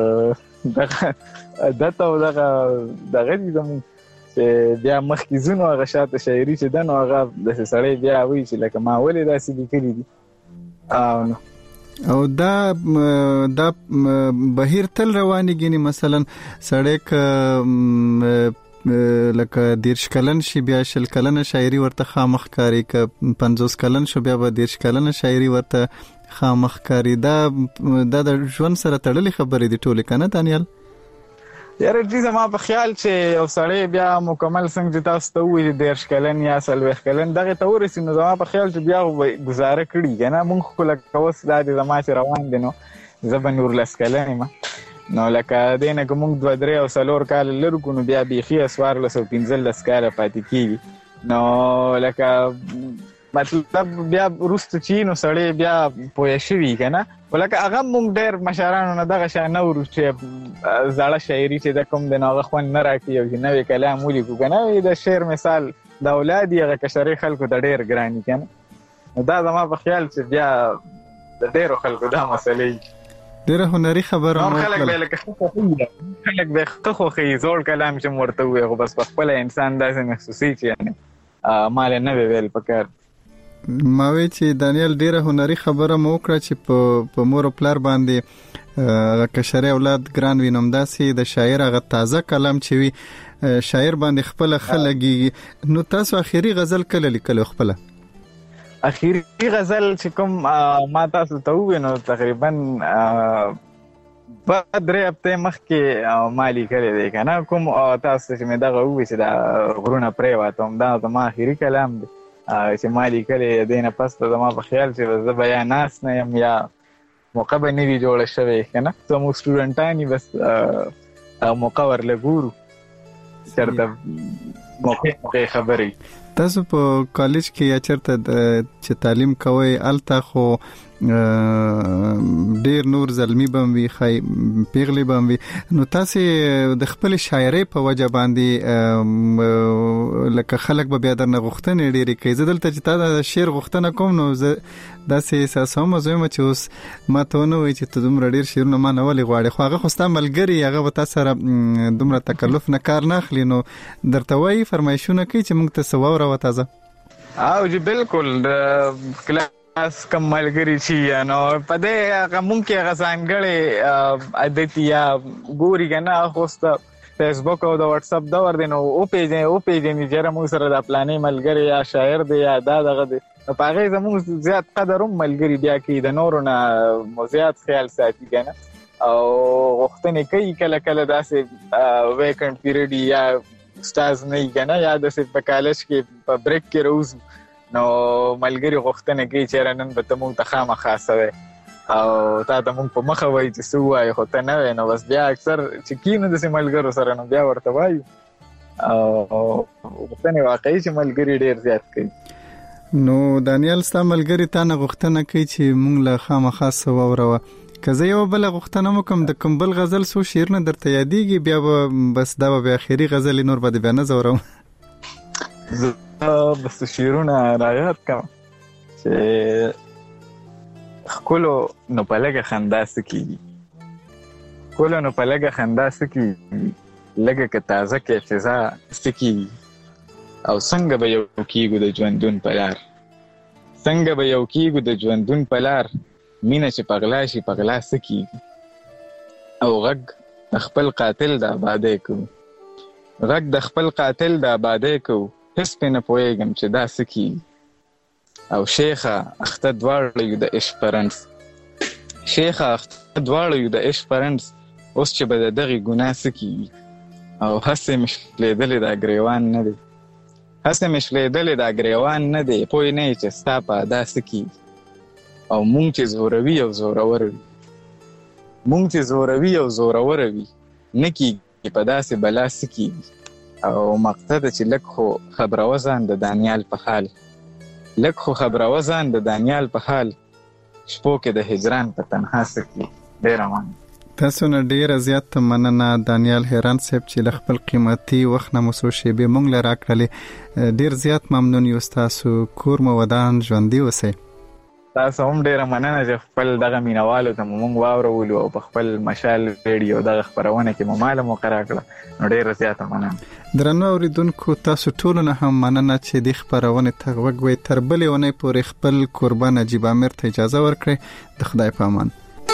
دغه دته او دغه دغه دي زموږ چې بیا مخکې ځو نو هغه شاته شاعري چې ده نو هغه داسې سړی بیا وایي چې لکه ما ولې داسې لیکلي دي او نو او دا دا بهیر تل روانېږي مثلا سړی که لکه دیرش کلن شي بیا شل کلنه شاعري ورته خامخ کاري که پنځوس کلن شو بیا به دیرش کلنه شاعري ورته خامخ کاري دا دا د ژوند سره تړلې خبرې دي ټولې که نه دانیال؟ یاره دې زما په خیال چې یو سړی بیا مکمل څنګه چې تاسو ته ووایي چې دیرش کلن یا څلوېښت کلن دغې ته ورسي نو زما په خیال چې بیا خو ګزاره کړي که نه مونږ خو لکه اوس دا د زما چې روان دی نو زه به نورلس کلن یم نو لکه دې نه که مونږ دوه درې او څلور کاله لرو کړو نو بیا بیخي څوارلس او پنځلس کاله پاتې کېږي نو لکه مطلب بیا وروسته چې نو سړی بیا پوه شوي که نه خو لکه هغه مونږ ډېر مشرانو نه دغه شان نه ورو چې زاړه شاعري چې د کوم دی نو هغه خوند نه راکړي او چې نوې کلام ولیکو که نه د شعر مثال د اولاد یې هغه کشرۍ خلکو ته ډېر ګران وي که نه نو دا زما په خیال چې بیا د ډېرو خلکو دا مسلې ډېره هنري خبره نور خلک به لکه ښه خوښوي خلک به ښه خوښوي زوړ کلام چې مو ورته ووایي خو بس په خپله انسان داسې محسوسوي چې یعنې ما له نوې ویل پکار ما وی چې دانیال ډیره هنري خبره مو وکړه چې په په مور او پلار باندې کشري اولاد ګران وینم داسې د شاعر هغه تازه کلام چې وی شاعر باندې خپل خلګي نو تاسو اخیری غزل کله لیکلو خپل اخیری غزل چې کوم ما تاسو ته وینم تقریبا په درې هفته مخکې ما لیکلی دی که نه کوم تاسو چې مې دغه ووایي چې دا غرونه پرېواتم دا زما اخیری کلام دی چې ما لیکلی دی نه پس ته زما په خیال چې زه به یا ناست نه یم یا موقع به نه وي جوړه شوې که نه زموږ سټوډنټان یې بس موقع ورله ګورو چرته موقع موقع خبري. تاسو په کالج کې یا چرته چې تعلیم کوئ الته خو ډیر نور زلمی بم وی خای پیغلی بم وی نو تاسو د خپل شاعرۍ په وجه باندې لکه خلک به بیا درنه غوښتنې ډیری کوي. زه دلته چې تا د شعر غوښتنه کوم نو زه داسې احساسوم زه چې اوس ما ته نه وای چې ته دومره ډیر شعرونه ما نه ولې غواړې خو هغه خو ستا ملګری هغه به تاسو سره دومره تکلف نه کار نه اخلي نو درته وایي فرمایشونه کوي چې موږ ته څه واوره تازه. او جی بالکل کلاس کم ملګری شي نو په دې هغه ممکن هغه ځانګړی عادت یا ګوري کنه خوست فیسبوک او د واتس اپ دا ور دي نو او پیج او پیج نه جره مو سره د پلانې ملګری یا شاعر دی یا دا دغه دی په هغه زموږ زیات قدر ملګری بیا کې د نورو نه زیات خیال ساتي کنه او وختونه کوي کله کله داسې ویکنډ پیریډ یا استاد نه کنه یا د په کالج کې په بریک کې روز نو ملګری غوښتنه کوي چې نن به ته مونږ ته خامخا سوې او تا ته مونږ په مخه وایي چې څه وایي خو ته نه وایې نو بس بیا اکثر چې کینو داسې ملګرو سره نو بیا ورته وایو او غوښتنې واقعي چې ملګري ډېر زیات کوي. نو دانیال ستا ملګري تا نه غوښتنه کوي چې مونږ له خامخا څه واوروه که زه یو بله غوښتنه وکړم د کوم بل غزل څو شعرونه درته یادېږي بیا به بس دا به بیا اخري غزل نور به د بیا نه ځورم. زه بس شعرونه رایاد کوم چې ښکلو نو په لږه خندا څه کېږي ښکلو نو په لږه خندا څه کېږي لږه که تازه کې فضا څه کېږي او څنګه به یو کېږو د ژوندون په لار څنګه به یو کېږو د ژوندون په لار مینه چې پغلا شي پغلا څه کېږي او غږ د خپل قاتل د آبادۍ کوو غږ د خپل قاتل د آبادۍ کوو هیڅ پې نه پوهېږم چې دا څه کېږي او شیخه اخته دواړه یو د عشق په رنځ شیخه اخته دواړه یو د عشق په رنځ اوس چې به د دغې ګناه څه کېږي او هسې مې شلېدلې دا ګریوان نه دی هسې مې شلېدلې دا ګریوان نه دی پوه نه یې چې ستا په ادا څه کېږي او مونږ چې زوروي او زورور وي مونږ چې زوروي او زورور وي نه کېږي په داسې بلا څه کېږي او مقصد چې لږ خو خبروه ځان د دانیال په حال لږ خو خبروه ځان د دانیال په حال شپو کې د هجران په تنها څه کېږي. ډېره مننه. تاسو نه ډېره زیاته مننه دانیال هیران صاحب چې له خپل قیمتي وخت نه مو څو شېبې موږ له راکړلې ډېر زیات ممنون یو ستاسو کور مو ودان ژوندي اوسئ. تاسو هم ډیره مننه چې خپل دغه مینوالو ته موږ واورولو او په خپل مشال ریډیو دغه خبرونه کې مو مال مقرره کړه نو ډیره زیاته مننه. درنو اوریدونکو تاسو ټول نه هم مننه چې د خبرونه ته وګوي تر بلې ونې پورې خپل قربان نجیب امیر ته اجازه ورکړئ. د خدای په امان.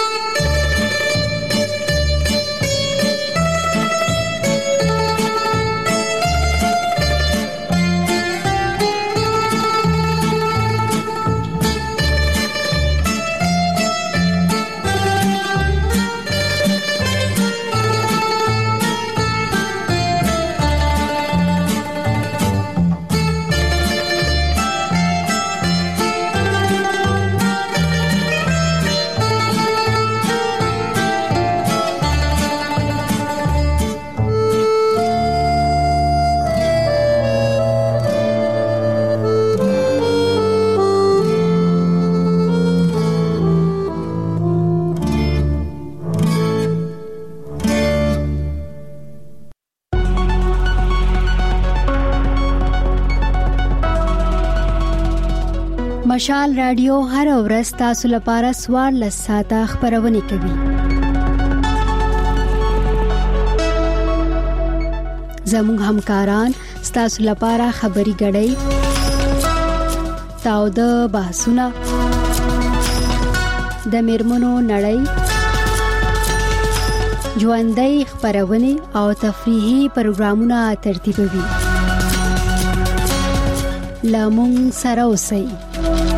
مشال رادیو هر ورځ تاسو لپاره سوار لساته خبرونه کوي. زموږ همکاران تاسو لپاره خبري غړي تاو د بحثونه د میرمنو نړۍ ژوندۍ خبرونه او تفریحي پروګرامونه ترتیبوي. لامون سره اوسئ.